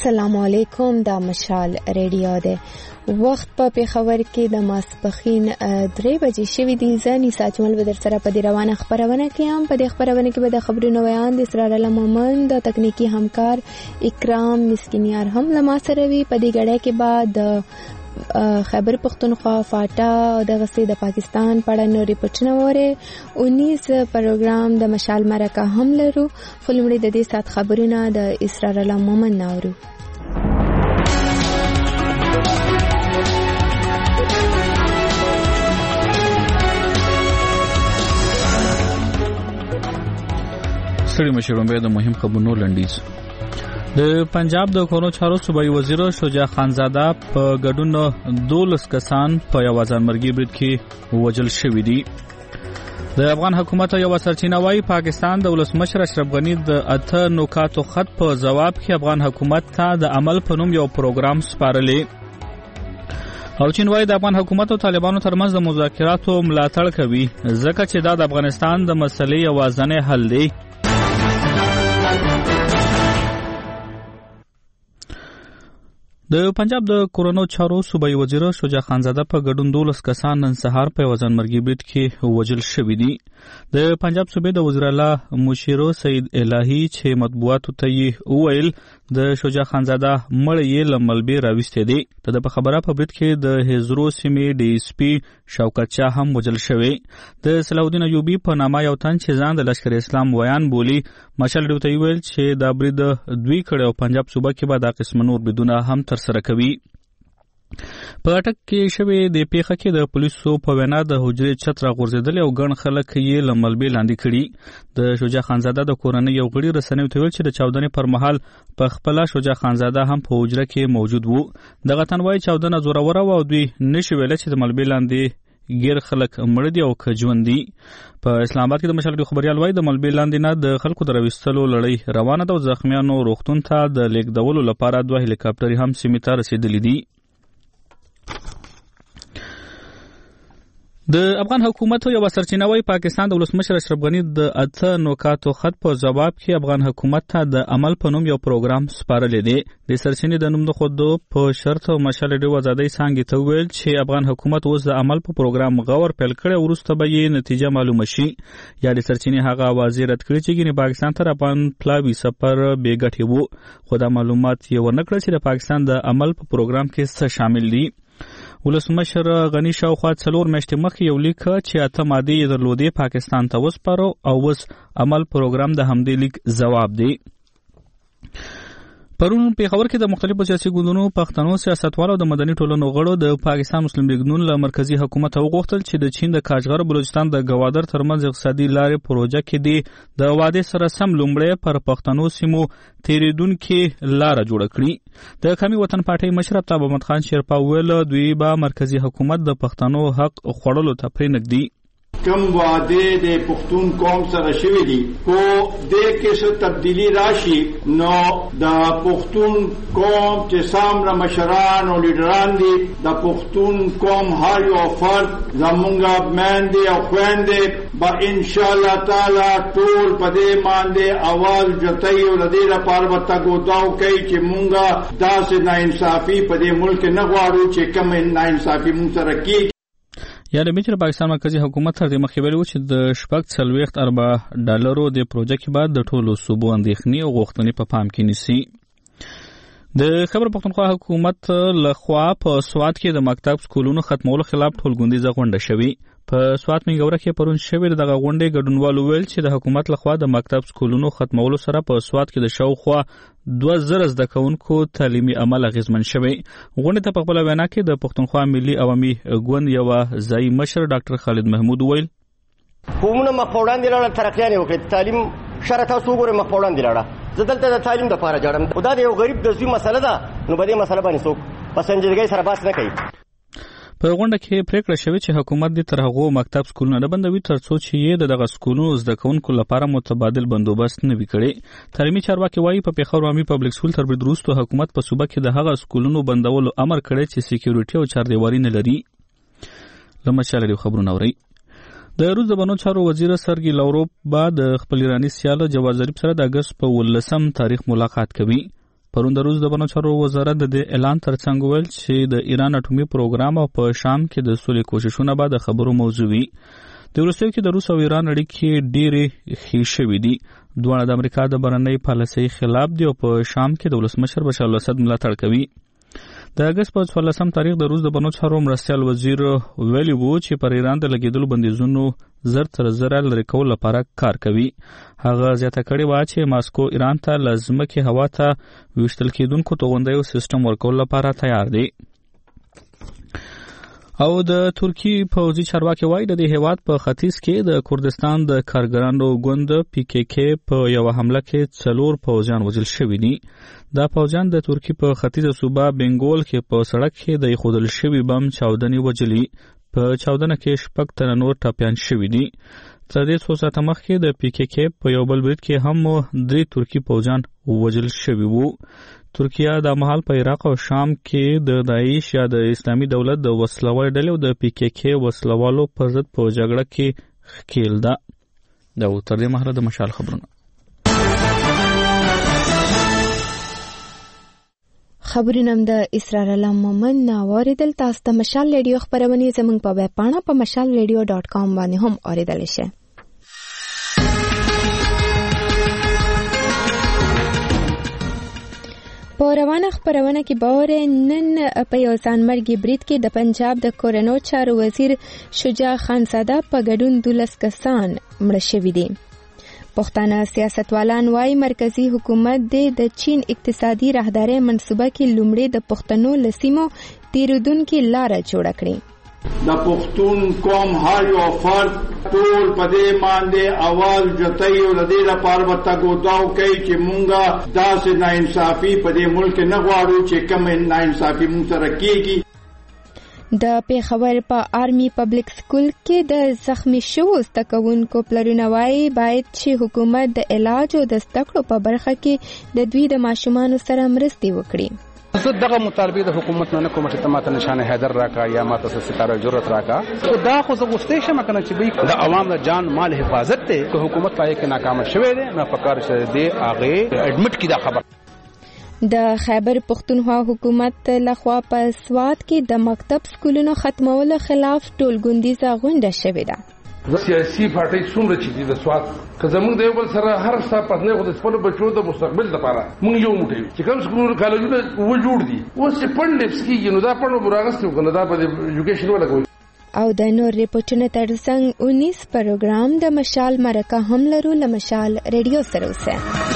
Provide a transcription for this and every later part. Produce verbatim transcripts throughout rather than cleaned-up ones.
السلام علیکم. دا مشال ریډیو ده. وخت په پیښور کې د ماسپښین درې بجې شوي دي. زه نیسا چمل به در سره په دې روانه خپرونه کې هم. په دې خپرونه کې به د خبرونو بیان د اسرار الله مومند د تکنیکی همکار اکرام مسکینیار هم له ما سره وي. په دې غړې کې به د خیبر پختونخوا فاټا او د غسې د پاکستان په اړه نورې پټنه وره اونیس پروګرام د مشال مرکه هم لرو. خو لومړی د دې سات خبرونه د اسرار الله مومند ناورو. سړي مشرون به د مهم خبرونو لنډیز. د پنجاب د کورونو چارو صوبایي وزیر شجاع خانزاده په ګډون دولس کسان په یو ځانمرګي برید کې وژل شوي دي. د افغان حکومت یو سرچینه وايي پاکستان د ولسمشر اشرف غنی د اته نکاتو خط په جواب کې افغان حکومت ته د عمل په نوم یو پروګرام سپارلې او چین وايي د افغان حکومت او طالبانو ترمنځ د مذاکراتو ملاتړ کوي ځکه چې دا د افغانستان د مسلې یوازینی حل دی. د پنجاب د کورونو چارو صوبایي وزیر شجاع خانزاده په ګډون دولس کسان نن سهار په یو ځانمرګي برید کې وژل شوي دي. د پنجاب صوبې د وزیر اعلی مشیر سید الهی چې مطبوعاتو ته یې وویل د شجاع خانزاده مړ یې له ملبې راوستی دی. د په خبره په برید کې د هزرو سیمې ډي اس پي شوکت شاه هم وژل شوی. د صلاح الدین ایوبي په نامه یو تن چې ځان د لشکر اسلام ویان بولي مشال ډیو ته ویل چې دا برید دوی کړي او پنجاب صوبه کې به دا قسم نور بدونه هم تر سره کوي. په اټک کې شوی د پیښه کې د پولیسو په وینا د حجرې چت راغورځېدل او ګڼ خلک یې له ملبې لاندې کړي. د شجاع خانزاده د کورنۍ یو غړي رسنیو ته ویل چې د چاودنې پر مهال په خپله شجاع خانزاده هم په حجره کې موجود وو. دغه تن وایي چاودنه زوروره وه او دوی نشي ویلی چې د ملبې لاندې ګیر خلک مړه دي او که ژوند دي. په اسلام آباد کې د مشال خبریال وایي د ملبې لاندې نه د خلکو د راویستلو لړۍ روانه ده او زخمیانو روغتون ته د لیږدولو لپاره دوه هلیکاپټرې هم سیمې ته رسېدلي دي. د افغان حکومت یو سرچینه وايي پاکستان د ولسمشر اشرف غنی د اته نکاتو خط په جواب کې افغان حکومت ته د عمل په نوم یو پروګرام سپارلی دی. د سرچینې د نوم د خود په شرط او مشال ډیو آزادۍ څنګه ته ویل چې افغان حکومت اوس د عمل په پروګرام غور پیل کړي او وروسته به یې نتیجه معلومه شي. یا د سرچینې هغه اوازې رد کړي چې ګینه پاکستان تر افغان پلاوی سفر بې ګټې وو خو دا معلومات یې ورنکړل چې د پاکستان د عمل په پروګرام کې څه شامل دي. ولسمشر غنی شاوخوا څلور میاشتې مخکې یو لیک چې اته مادې یې درلودې پاکستان ته وسپارو او اوس عمل پروګرام د همدې لیک ځواب دی. پرون پیښور کې د مختلفو سیاسي ګوندونو پښتنو سیاستوالو او د مدني ټولنو غړو د پاکستان مسلم لیگ نون له مرکزی حکومت وغوښتل چې د چین د کاشغر بلوچستان د گوادر ترمنځ اقتصادي لارې پروژه کې دی د وعدې سره سم لومړی پر پښتنو سیمو تیریدونکې لاره جوړه کړي. د قومي وطن پارټۍ مشر عبدالله محمد خان شیرپا ویل دوی به مرکزی حکومت د پښتنو حق خوړلو ته پرېنږدي. کم وعده د پښتون قوم سره شوي دي خو د کې څه تبدیلی راشي نو د پښتون قوم چې څومره مشران او لیډران دي د پښتون قوم هر یو فرد زمونږ میندې او خویندې به ان شاء الله تعالی ټول په دې باندې اواز جوړوي او د دې لپاره به تګوداو کوي چې مونږه داسې ناانصافي په دې ملک نه غواړو چې کوم ناانصافي مونږ سره کیږي. یا د میچر پاکستان مرکزی حکومت تر دې مخکې ویلي و چې د شپږ څلوېښت اربه ډالرو د پروژه کې بعد د ټولو صوبو اندېښنې او غوښتنې په پام کې نیسي. د خیبر پختونخوا حکومت لخوا په سوات کې د مکتب سکولونو ختمولو خلاف ټولګوندیزه غونډه شوې. په سوات منګوره کې پرون شوې دغه غونډې ګډونوالو ویل چې د حکومت لخوا د مکتب سکولونو ختمولو سره په سوات کې د شاوخوا دوه زره زده کوونکو تعلیمي عمل اغیزمن شوی. غونډې ته په خپله وینا کې د پښتونخوا ملي عوامي ګوند یوه ځایي مشر ډاکټر خالد محمود ویل قومونه مخ په وړاندې لاړل ترقیانې وکړې تعلیم شره تاسو وګورئ مخ په وړاندې لاړه زه دلته د تعلیم دپاره جاړم خو دا د یو غریب د زوی مسله ده نو په دې مسله باندې څوک په سنجیدګۍ سره بحث نه کوي. په غونډه کې پریکړه شوې چې حکومت دې تر هغو مکتب سکولونه نه بندوي تر څو چې یې د دغه سکولونو زده کوونکو لپاره متبادل بندوبست نه وي کړی. تعلیمي چارواکي وایي په پیښور عامي پبلک سکول تر برید وروسته حکومت په صوبه کې د هغه سکولونو بندولو امر کړی چې سکیورټي او چاردیواري نه لري. له مشال ډیو خبرونه اورئ. د روس د بنو چارو وزیر سرګي لاوروف به د خپل ایراني سیال جواز ظریف سره د اګست په ولسم تاریخ ملاقات کوي. پرون د روس د بهرنیو چارو وزارت د اعلان ترڅنګ ویل چې د ایران اټومي پروګرام او په شام کې د سولې کوششونه به د خبرو موضوع وي. د وروستیو کې د روس او ایران اړیکې ډېرې ښې شوې دي. دواړه د امریکا د بهرنۍ پالیسۍ خلاف دي او په شام کې د ولسمشر بشار الاسد ملاتړ کوي. د اګست په څوارلسم تاریخ د روس د بهرنیو چارو مرستیال وزیر ویلي وو چې پر ایران د لګېدلو بندیزونو زر تر زره لرې کولو لپاره کار کوي. هغه زیاته کړې وه چې ماسکو ایران ته له ځمکې هوا ته ویشتل کېدونکو توغندیو سیسټم ورکولو لپاره تیار دی. او د ترکی پوځي چارواکي وایي د دې هیواد په ختیځ کې د کردستان د کارګرانو ګوند پی کې کې په یو حمله کې څلور پوځیان وژل شوي دي. دا پوځیان د ترکی په ختیځه صوبه بنګول کې په سړک کې د ایښودل شوي بم چاودنې وجلي. په چاودنه کې شپږ تنه نور ټپیان شوي دي. تر دې څو ساعته مخکې د پی کې کې په یو بل برید کې هم درې ترکی پوځیان وژل شوي وو. ترکیه د مهال په عراق او شام کې د داعش یا د اسلامي دولت د وسلوال ډلې او د پی کې کې وسلوالو پر ضد په جګړه کې ښکیل ده. دا و تر دې مهاله د مشال خبرونه. خبرونه د اسرار الله مومن ناوریدل. تاسو ته مشال ریډیو خبرونه زموږ په ویب پاڼه په مشال ریډیو ډاټ کام باندې هم اوریدل شي. په روانه خبرونه کې باور نن په یو ځانمرګي برید کې د پنجاب د کورونو چارو وزیر شجاع خانزاده په ګډون دولس کسان مړه شوي دي. پښتانه سیاستوالان وايي مرکزی حکومت د چین اقتصادي راهداري منصوبه کې لومړی د پښتنو لسیمو تیرودونکو لار جوړ کړي. د پښتون قوم هر یو فرد ټول په دې باندې اواز جوړي او د دې لپاره وتا ګوتاو کوي چې مونږه داسې ناانصافي په دې ملک نه غواړو چې کوم ناانصافي مونږ سره کیږي. د پیښور په آرمي پبلک سکول کې د زخمی شوو زده کوونکو پلرونه وایي باید چې حکومت د علاج او د زده کړو په برخه کې د دوی د ماشومانو سره مرستې وکړي. زه دغه مطالبه د حکومت نه کوم چې تماته نشانه حیدر راکا یا ماته ستاره جرأت راکا خو دا خو زه غوښتې شم کنه چې د عوام د جان مال حفاظت ته که حکومت پای کې ناکام شوه دی نه پکار شه دی هغه اډمټ کی دا خبر. د خیبر پختونخوا حکومت لخوا په سوات کې د مکتب سکولونو ختمولو خلاف ټولګوندیزه غونډه شوې ده. سیاسي پارټي څومره چې د سوات که زموږ د یو بل سره هر څه پاتنه خو د خپل بچو د مستقبل لپاره موږ یو موټی چې کوم سکولونو کالجونه و جوړ دي اوس چې پړلپس کېږي نو دا پړو براغستو کنه دا په ایجوکیشن ولګوي. او د نور ریپورتونو ترڅنګ انیس پروګرام د مشال مرکه هم لرو. له مشال ریډیو سره اوسه.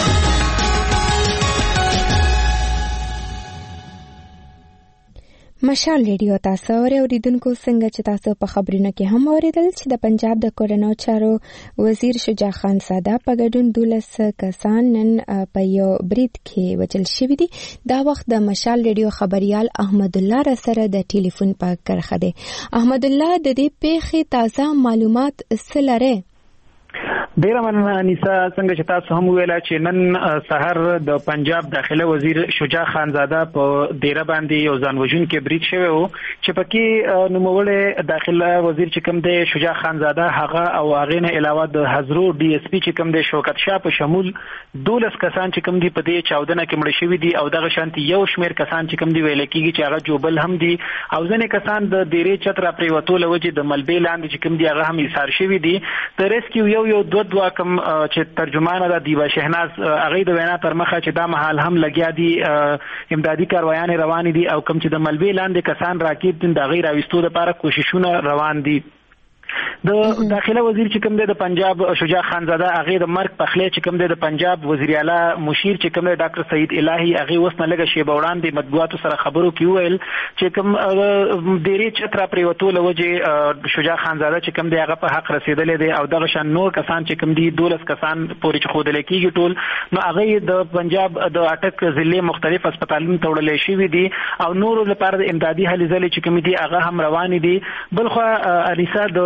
مشال ریډیو تاسو اوریدونکو څنګه چې تاسو په خبرونه کې هم اوریدل چې د پنجاب د کورونو چارو وزیر شجاع خانزاده په ګډون دولس کسان نن په یو برید کې وژل شوي دي. دا وخت د مشال ریډیو خبريال احمد الله را سره د ټلیفون په کرخه دی. احمد الله د دې پیښې تازه معلومات څه لري؟ ډیره مننه انیسا. څنګه چې تاسو هم ویلا چې نن سحر د پنجاب داخله وزیر شجاع خانزاده په دیره باندې یو ځانوژن کې برید شوی وو چې پکې نوموړی داخله وزیر چې کوم دی شجاع خانزاده هغه او هغه نه علاوه د حضرو ډي اس پی چې کوم دی شوکت شاه په شمول دولس کسان چې کوم دی په دې چاودنه کې مړ شوي دي او دغه شانتي یو شمیر کسان چې کوم دی ویل کېږي چې هغه جوبل هم دي او ځینې کسان د دیره چتر پریوتو لوجه د ملبې لاندې چې کوم دی هغه هم ایثار شوي دي. د ریسکیو یو یو دوه دوه کوم چې ترجمانه د دیبا شهناز هغه د وینا تر مخه چې دا محل هم لګیا دي امدادي کاروایان روان دي او کوم چې د ملبې لاندې کسان راکېب دي د غیر اوستو لپاره کوششونه روان دي. د داخله وزیر چې کوم دی د پنجاب شجاع خانزاده هغه د مرګ په خله چې کوم دی د پنجاب وزیر اعلی مشیر چې کوم دی ډاکټر سعید الهی هغه اوس نه لګه شی بوړان د مطبوعاتو سره خبرو کې ویل چې کوم ډيري چترا پریوتو لوجه شجاع خانزاده چې کوم دی هغه په حق رسیدلې دی او دغه شان نور کسان چې کوم دی دولس کسان پورې چې خودل کېږي ټول نو هغه د پنجاب د اټک ضلع مختلف هسپتالونو ته وړل شوی دي او نور لپاره د امدادي هلې ځلې چې کوم دی هغه هم روان دي. بلخو الیسا د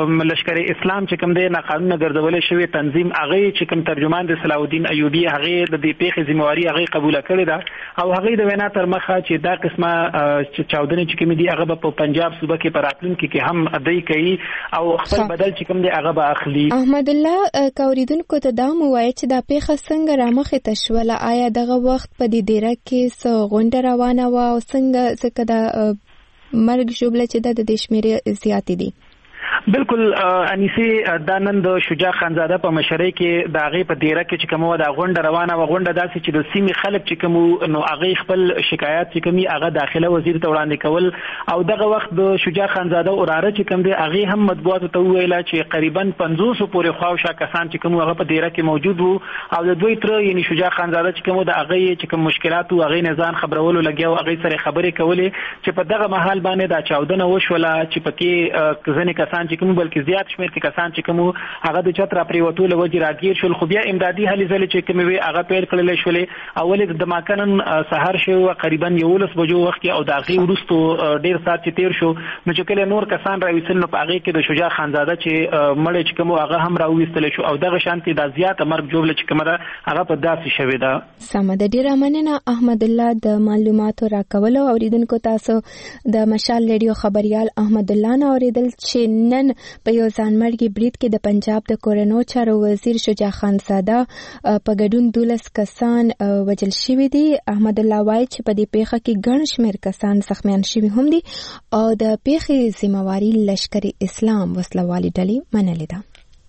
لشکر اسلام چې کوم دی ناقانونه ګرځولې شوی تنظیم هغه چې کوم ترجمان د صلاح الدین ایوبی هغه د دې پیښې ذمہواری هغه قبول کړې ده او هغه د وینا تر مخه چې دا قسمه چاودنې چې کوم دي هغه په پنجاب صوبه کې پر راتلونکي کې هم ادای کوي او خپل بدل چې کوم دی هغه به اخلي. احمد الله کوریدونکو ته دا مو وایي چې دا پیښه څنګه رامخې ته شوله؟ آیا دغه وخت په دې دیره کې څه غونډه روانه وه او څنګه څنګه د مرګ ژوبله چې د دې شمیرې زیاتې دي؟ بالکل انیسی دا نن د شجاع خانزاده په مشرۍ کې د هغې په دیره کې چې کومه وه دا غونډه روانه وه. غونډه داسې چې د سیمې خلک چې کوم نو هغې خپل شکایات چې کوم هغه داخله وزیر ته وړاندې کول او دغه وخت د شجاع خانزاده وراره چې کوم دی هغې هم مطبوعاتو ته وویله چې قریبا پنځوسو پورې خواوشا کسان چې کوم هغه په دیره کې موجود وو او د دوی تره یعنې شجاع خانزاده چې کوم د هغې چې کوم مشکلات وو هغې نه ځان خبرولو لګیا و هغې سره خبرې کولې چې په دغه مهال باندې دا چاودنه وشوله چې پکې ځینې کسان چې کوم بلکې زیات شمېر کې کسان چې کوم هغه د چت را پریوتو له وجې راګیر شول خو بیا امدادي هلې ځلې چې کومې وې هغه پیل کړلی شولې او ولې د دماکه نن سهار شوی قریبا یولس بجو وخت کې او د هغې وروستو ډېر ساعت چې تېر شو نو چې کله نور کسان راویستل نو په هغې کې د شجاع خانزاده چې مړی چې کوم هغه هم راویستلی شو او دغه شانتې دا زیاته مرګ ژوبله چې کومه ده هغه په داسې شوې ده. سمه ده، ډېره مننه احمد الله د معلوماتو راکولو. اوریدونکو تاسو د مشال ریډیو خبریال احمد الله نه اوریدل چې نن په یو ځانمرګي برید کې د پنجاب د کورونو چارو وزیر شجاع خانزاده په ګډون دولس کسان وژل شوي دي. احمد الله وایي چې په دې پیښه کې ګڼ شمېر کسان زخمیان شوي هم دي او د پیښې ذمہواری لشکر اسلام وسلوالې ډلې منلې ده.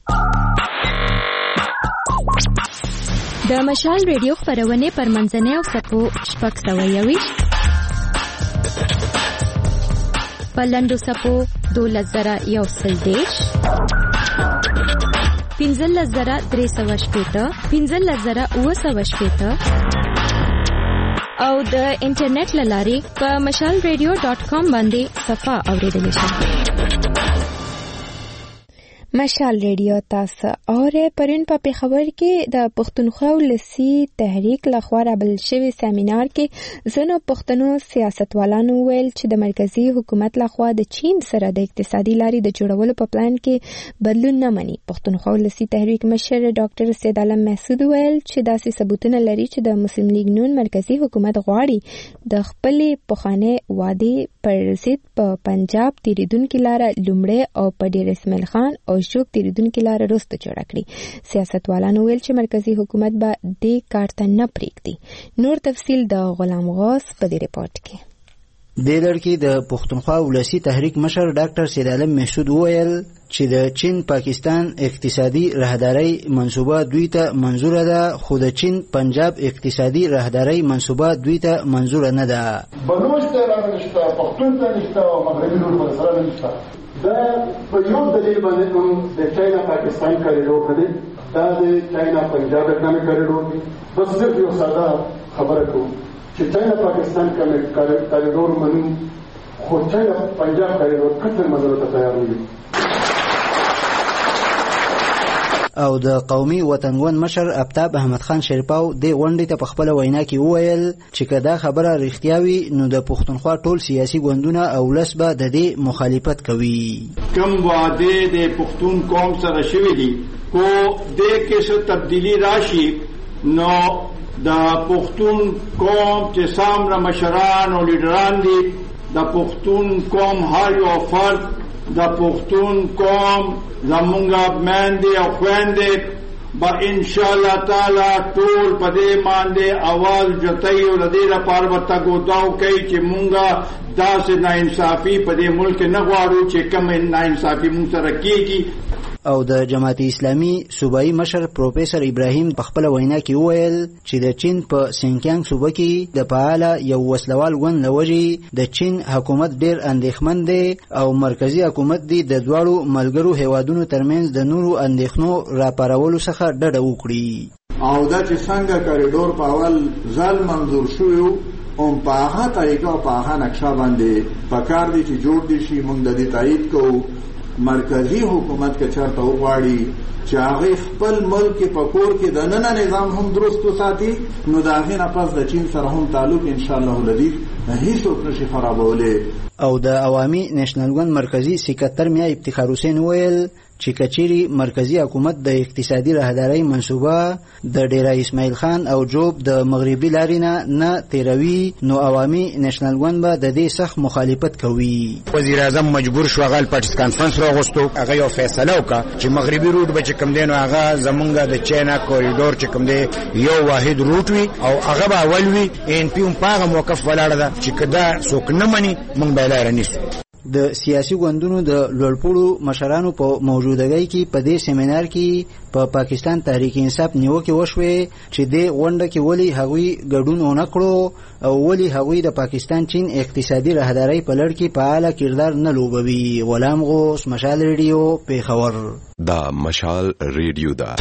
د مشال ریډیو خپرونې پر منځنۍ او سپو شپږ سوه یویشت په لنډو څپو دولس زره یو سل دېرش پنځلس زره درې سوه شپېته پنځلس زره اووه سوه شپېته او د انټرنیټ له لارې په مشال ریډیو ډاټ کام باندې صفحه اورېدلی شئ. مشال ریډیو تاسو اوره پرون په پیښور کې د پښتونخوا ولسی تحریک لخوا رابل شوی سیمینار کې ځینو پښتنو سیاستوالانو ویل چې د مرکزی حکومت لخوا د چین سره د اقتصادي لارې د جوړولو په پلان کې بدلون نه مني. پښتونخوا ولسی تحریک مشر ډاکټر سید عالم محسود ویل چې داسې ثبوتونه لري چې د مسلم لیگ نون مرکزی حکومت غواړي د خپلې پخوانۍ وعدې پر ضد په پنجاب تیریدونکې لاره لومړی او په ډیر اسماعیل خان او شوک تیریدونکې لاره وروسته جوړه کړي. سیاستوالانو ویل چې مرکزی حکومت به دې کار ته نه پرېږدي. نور تفصیل د غلام غوث په دې رپورټ کې. د لړکی د پښتونخوا ولسی تحریک مشر ډاکټر سید عالم محسود ویل چې د چین پاکستان اقتصادي راهداري منصوبه دوی ته منظور ده خو د چین پنجاب اقتصادي راهداري منصوبه دوی ته منظور نه ده. بلوچ ته راغلشته پښتون ته نشته او مغربي نور پر سره نشته. دا په یو دلیل باندې هم د چاینا پاکستان کاریډور دی دا د چاینا پنجاب اقتصادي کاریډور دی. بس صرف یو ساده خبره کوم چې چاینا پاکستان کاریډور منو خو چاینا پنجاب کاریډور کله منځو ته تیار نه دي. او د قومي وطنګون مشر افتاب احمد خان شریپاو د غونډې ته په خپل وینا کې وویل چې کدا خبره رښتیا وي نو د پښتونخوا ټول سیاسي ګوندونه او ولس به د دې مخالفت کوي. کوم وعده د پښتون قوم سره شوي دي کو د کې څه تبدیلی راشي نو د پښتون قوم چې سامره مشران او لیډران دي د پښتون قوم هر یو فرد د پښتون قوم زمونږه میندې او خویندې به انشاءالله تعالی ټول په دې باندې اواز جوتوي او د دې لپاره به تګ و داو کوي چې مونږه داسې ناانصافي په دې ملک نه غواړو چې کومه ناانصافي مونږ سره کېږي. او د جماعت اسلامي صوبایي مشر پروفیسور ابراهیم په خپل وینا کې وویل چې د چین په سینکیانګ صوبه کې د فعال یو وسلوال ګوند لوجي د چین حکومت ډیر اندېښمن دی او مرکزی حکومت دی د دواړو ملګرو هیوادونو ترمنځ د نورو اندېښنو راپارولو څخه ډډه وکړي. او دا چې څنګه کاریډور په اول ځل منظور شوی او په هغه طریقه او په هغه نقشه باندې پکار دي چې جوړ دي شي موږ د دې تایید کوو. مرکزی حکومت که چرته وغواړي چې هغه خپل ملک په کور کې د نن نظام هم درست وساتي نو د هغې نه پس د چین سره هم تعلق ان شاء الله لدی هیڅوک نشي خرابولی. او د عوامي نېشنل ګوند مرکزی سکرټر میا افتخار حسین ویل چې کچيري مرکزی حکومت د اقتصادي راهداري منصوبه د ډیرا اسماعیل خان او جوب د مغربي لارینا نه تیروي نو عوامي نېشنل ګوند به د دې سخت مخالفت کوي. وزیر اعظم مجبور شو غل پټس کانفرنس راغوستو هغه یو فیصله وکړه چې مغربي روټ به کوم دین او هغه زمونږ د چاینا کوریډور چې کوم دی یو واحد روټ وي او هغه به اول وي ان پی هم پاغه موقف ولاړ ده چې کدا څوک نه مني مونږ به لار نیسو. د سیاسي ګوندونو د لوړپوړو مشرانو په موجودګۍ کې په دې سیمینار کې په پا پاکستان تحریک انصاف نیوکه وشوه چې د غونډه کې ولی هغوی ګډون ونکړو او ولی هغوی د پاکستان چین اقتصادي راهداري په لړ کې فعال کردار نه لوبوي. غلام غوث، مشال ریډیو، پیښور. دا مشال ریډیو دا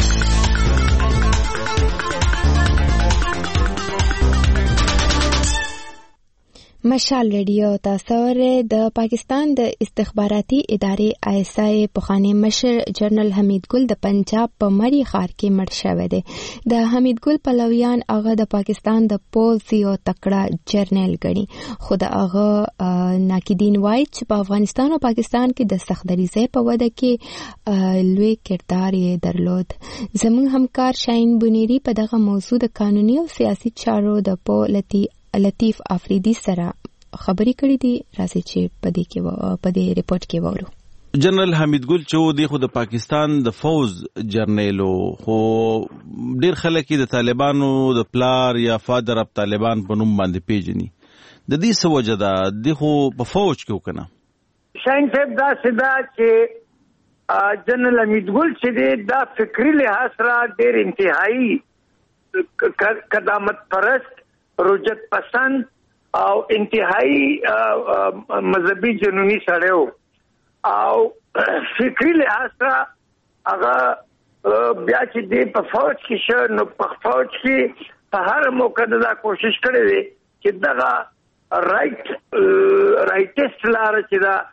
مشال ریډیو تاسو د پاکستان د استخباراتي ادارې آی ایس آی پخوانی مشر جنرال حمید ګل د پنجاب په مری ښار کې مړ شوی دی. د حمید ګل پلویان هغه د پاکستان د پولیس یو تکړه جرنیل ګڼي خو د هغه ناقدین وایي چې په افغانستان او پاکستان کې د سختدریزۍ په وده کې لوی کردار یې درلود. زموږ همکار شاهین بنيري په دغه موضوع د قانوني او سیاسي چارو د پولیس لطیف افریدی سره خبرې کړې دي. راځي چې په دې کې په دې ریپورت کې وورو. جنرال حمید ګل چې دی خو د پاکستان د فوز جرنیلو خو ډیر خلک د طالبانو د پلار یا فادر اف طالبان په نوم باندې پیژني. د دې څه وجه ده دی خو په فوج کې وکنه شاین صاحب دا سدا چې جنرال حمید ګل چې دی دا فکری لحاظ سره ډیر انتهایی قدامت پرست رجت پسند او انتهایی مذهبي جنونی سره او فکری لحاظ سره هغه بیا چې دی په فوج کې شو نو په فوج کې په هر موقع دا کوشش کړی دی چې دغه رائټ رائټست لاره چې دا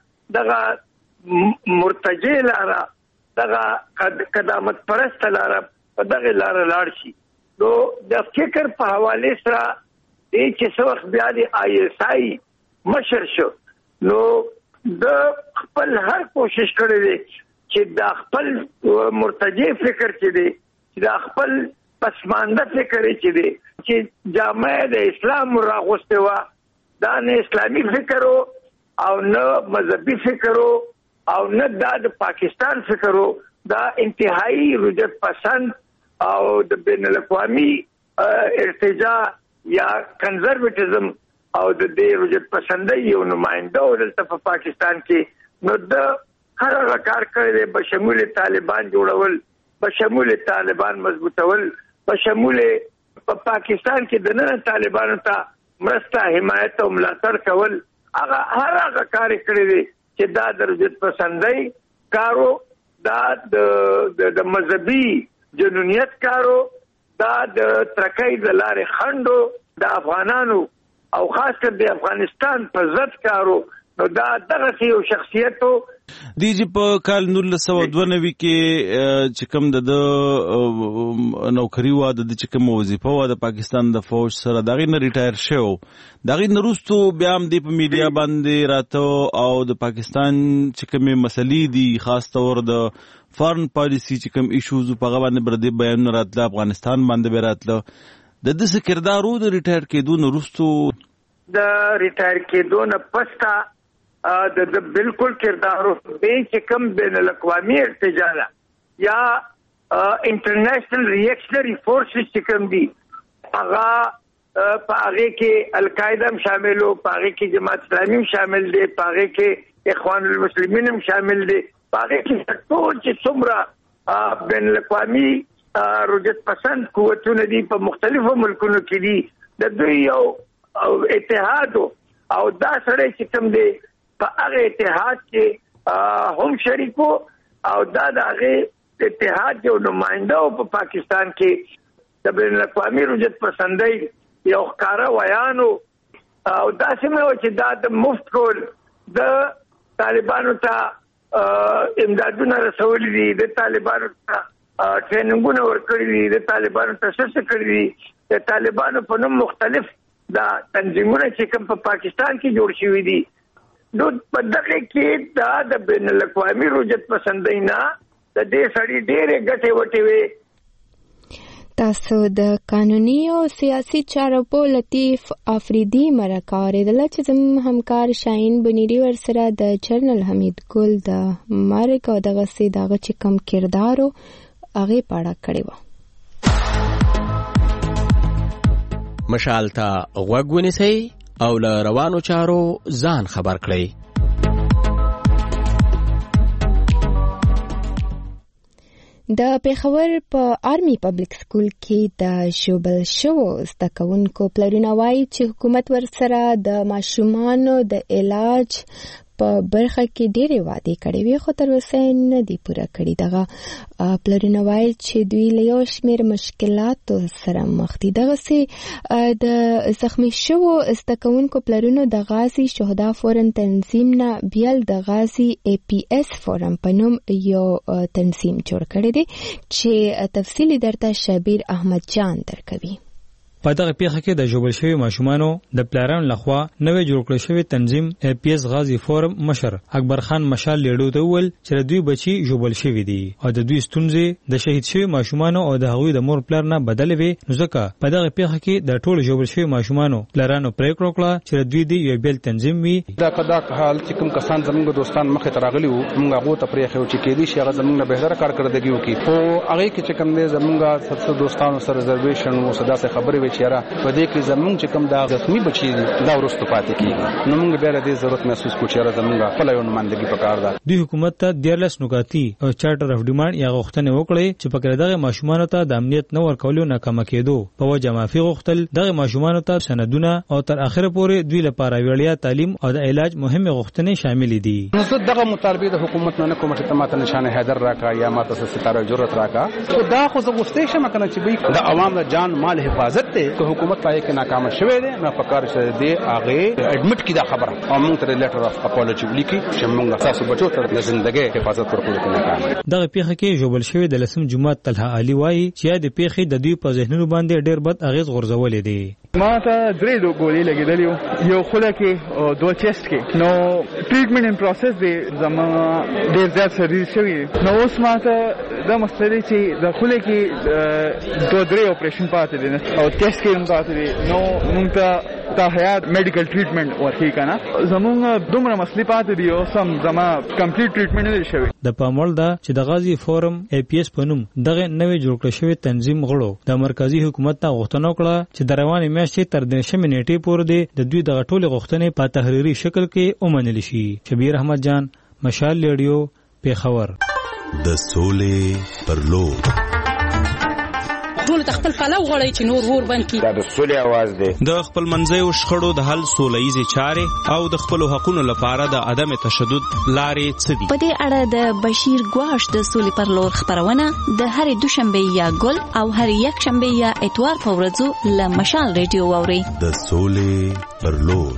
دغه مرتجع لاره دغه قدامت پرست لاره په دغه لاره لاړ شي. نو د فکر په حواله سره ای چې څو وخت بیا د آی ایس آی مشر شو نو د خپل هر کوشش کړی دی چې د خپل مرتجع فکر چې دی چې د خپل پسمانده فکر چې دی چې جامعه د اسلام راغوسته و دا نه اسلامي فکر او نه مذهبي فکر او نه د پاکستان فکر دا انتهایی رجت پسند او د بین الاقوامی ارتجاع یا کنزرویټیزم او د دې رجت پسندۍ یو نماینده او دلته په پاکستان کې نو د هر هغه کار کړی دی بشمول طالبان جوړول بشمول طالبان مضبوطول بشمول په پاکستان کې د نن طالبانو ته مرسته حمایت او ملاتړ کول هغه هر هغه کار کړی دی چې دا د رجت پسندۍ کارو دا د مذهبي جنونیت کارو دا د ترکۍ د لارې خندو د افغانانو او خاص کر د افغانستان په ضد کارو نو دا دغه یو شخصیتو دیجی په کال نولس سوه دوه نوي کې چې کوم د نوکری و د چې کوم وظیفه و د پاکستان د فوج سره دغه نه ریټایر شو دغه نورستو بیا هم د میډیا باندې راته او د پاکستان چې کوم مسلې دي خاص طور د فارن پالیسی چې کوم ایشوز په غو باندې بر دې بیان راتله افغانستان باندې به راتله د دې څه کردارو د ریټایر کېدو نورستو د ریټایر کېدو نه پستا د د بالکل کردارو به چې کوم بین الاقوامی ارتجاع یا انټرنیشنل ریاکشنری فورسز چې کوم دي هغه په هغه کې القاعده هم شامل او په هغه کې جماعت اسلامي هم شامل دي په هغه کې اخوان المسلمین هم شامل دي په هغه کې ټول چې څومره بین الاقوامی رجت پسند قوتونه دي په مختلفو ملکونو کې دي د دوی یو اتحاد او دا سره چې کوم دي په هغه اتحاد کې هم شریکو او دا د هغه اتحاد یو نماینده په پاکستان کې د بین الاقوامی رجت پسندۍ یو ښکارا ویانو او دا سمه چې دا د مفت کول د طالبانو ته امدادونه رسول دي د طالبانو ته ټریننګونه ورکړي دي د طالبانو ته څه کړی دي د طالبانو په نوم مختلف دا تنظیمونه چې کوم په پاکستان کې جوړ شوي دي نو په دغه کې دا د بین الاقوامي رجعت پسندۍ نه د دې سړي ډېرې ګټې وټې وې. تاسو د قانوني او سیاسي چارو په لطیف افریدي مرکه اورېدله چې زموږ همکار شاهین بنيري ورسره د جنرال حمید ګل د مرګ او دغسې د هغه چې کوم کردار و هغې په اړه کړې وه. مشال ته غوږ ونیسئ او له روانو چارو ځان خبر کړئ. د پېښور په آرمي پبلک سکول کې د ژوبل شوو زده کوونکو پلرونه وایي چې حکومت ورسره د ماشومانو د علاج په برخه کې ډېرې وعدې کړې وې خو تر اوسه نه دي پوره کړي. دغه پلرونه وایي چې دوی له یو شمېر مشکلاتو سره مخ دي. دغسې د زخمي شوو زده کوونکو پلرونو د غازي شهدا فورم تنظیم نه بیل د غازي ای پی ایس فورم په نوم یو تنظیم جوړ کړی دی چې تفصیلي درته شبیر احمد جان درکوي. په دغه پیښه کې د ژوبل شوي ماشومانو د پلارانو لخوا نوې جوړ کړی شوی تنظیم ای پی ایس غازي فورم مشر اکبر خان مشال لیډو ته وویل چې دوی بچي ژوبل شوي دي او د دوی ستونزې د شهید شوي ماشومانو او د هغوی د مور پلار نه بدلې وې، نو ځکه په دغه پیښه کې د ټولو ژوبل شوي ماشومانو پلارانو پریکړه وکړه چې دوی د یو بیل تنظیم وي. دا کدا حال چې کوم کسان زموږ دوستان مخې ته راغلي وو موږ هغو ته پرېښی چې کېدای شي هغه زموږ نه بهتره کارکردګي وکړي، خو هغې کې چې کوم دی زموږ څه دوستانو سره ریزرویشن و څه داسې خبرې وې چې یاره په دې کې زمونږ چې کوم دا زخمي بچي دي دا وروسته پاتې کېږي، نو موږ بیا د دې ضرورت محسوس کړو چې یاره زمونږ خپله یو نمایندګي پکار ده. دوی حکومت ته دیارلس نکاتي او چارټر اف ډیمانډ یا غوښتنې وکړې چې پکې دغه ماشومانو ته د امنیت نه ورکولو ناکامه کېدو په وجه معافي غوښتل. دغه ماشومانو ته سندونه او تر اخره پورې دوی لپاره وړیا تعلیم او د علاج مهمې غوښتنې شامل دي. نو زه دغه مطالبې د حکومت نه کوم چې تماته نشانه حیدر راکا یا ماته ستاره جرأت راکا، خو دا خو زه غوښتې شم کنه چې د عوام د جان مال حفاظت ته که حکومت پای کې ناکام شوی دی نو په کار چې دی هغه اډمټ کی دا خبره او موږ ته لیټر اف اپولوجي ولیکي چې موږ تاسو بچو ته د ژوندۍ حفاظت ورکول کوو. دغه پیښه کې ژوبل شوی د لسم جمعه طلحه علي وایي چې د پیښې د دوی په ذهنونو باندې ډېر بد اغیز غورځولې دي. ما ته درې دو ګولې لګېدلې وو، یو خوله کې او دوه چیسټ کې، نو ټریټمنټ ان پروسس دی زما ډېر زیات سریز شوی نو اوس ما ته دا مسله چې د خوله کې دوه درې اپریشن پاتې دي او چیسټ کې هم پاتې دي، نو موږ ته تا حیات میډیکل ټریټمنټ ورکړي کنه زمونږ دومره مسلې پاتې دي او سم زما کمپلیټ ټریټمنټ نه دی شوی. د پاموړ ده چې د غازي فورم ای پی ایس په نوم دغه نوې جوړ کړی شوی تنظیم غړو د مرکزی حکومت ته غوښتنه وکړه چې د روانې میاشتې تر دېرشمې نیټې پورې د دوی دغه ټولې غوښتنې په تحریري شکل کې ومنل شي. شبیر احمد جان، مشال ریډیو، پېښور. د سولې پر لور ټول خپل پلو غړی چې نور ور باندې دا د سولې आवाज دی. د خپل منځي او شخړو د حل سولهیزي چارې او د خپل حقوقو لپاره د عدم تشدد لارې څه دي. په دې اړه د بشیر ګواش د سولې پر لور خبرونه د هر دوشنبه یا ګل او هر یک شنبه یا اتوار په ورځو له مشال ریډیو واوري. د سولې پر لور.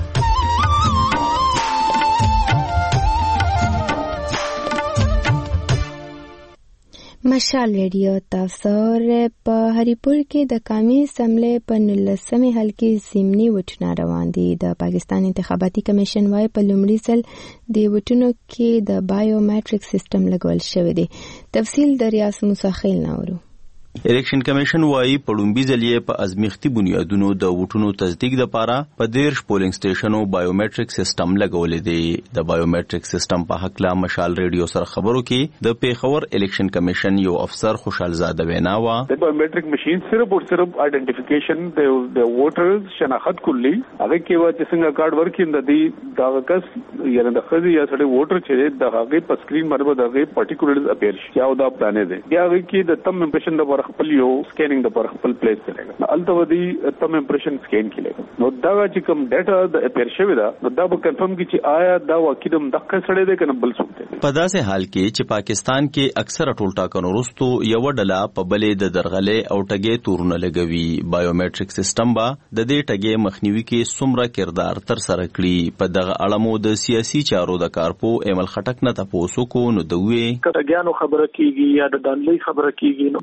مشال ریډیو تاسو په هریپور کې د قومي اسمبلی په نولسمې حلقې ضمني ووټونه روان دي. د پاکستان انتخاباتي کمیشن وايي په لومړي ځل د ووټونو کې د بایومټریک سیستم لګول شوی دی. تفصیل د ریاض موسی خیل ناورو. الیکشن کمیشن وايي په لومړي ځل یې په ازمیښتي بنیادونو د ووټونو تصدیق لپاره په دیرش پولینګ سټیشنو بایومټریک سیستم لګولې دی. د بایومټریک سیستم په حق لا مشال ریډیو سره خبرو کې د پیښور الیکشن کمیشن یو افسر خوشحال زاده وینا وا د بایومټریک ماشين صرف او صرف آئیډنټیفیکیشن د د ووټرز شناخت کولې هغه کې وا چې څنګه کارت ورکین د دې دا کس یعنی د خزي یا سړي ووټر چې د هغه په سکرین باندې د هغه پارټیکولرز اپیر شي یا دا پلان دی بیا هغه کې د تم امپریشن د خپل یو سکینینګ د پر خپل پلیس کېږي الته ودی تم امپریشن سکین کېږي نو دا چې کوم ډاټا د اپیر شوی دا نو دا به کنفرم کی چې آیا دا واقعي د دقه سره دی کنه بل څه دی. په داسې حال کې چې پاکستان کې اکثره ټول ټاکنو وروسته یو ډله په بلې د درغلې او ټګې تورونه لګوي. بایومټریک سیستم با د دې ټګې مخنیوي کې څومره کردار تر سره کړي. په دغه اړه مو د سیاسي چارو د کارپو ایمل خټک نه تاسو کو نو دوی کټګیانو خبره کیږي یا د دانلې خبره کیږي نو بنیادی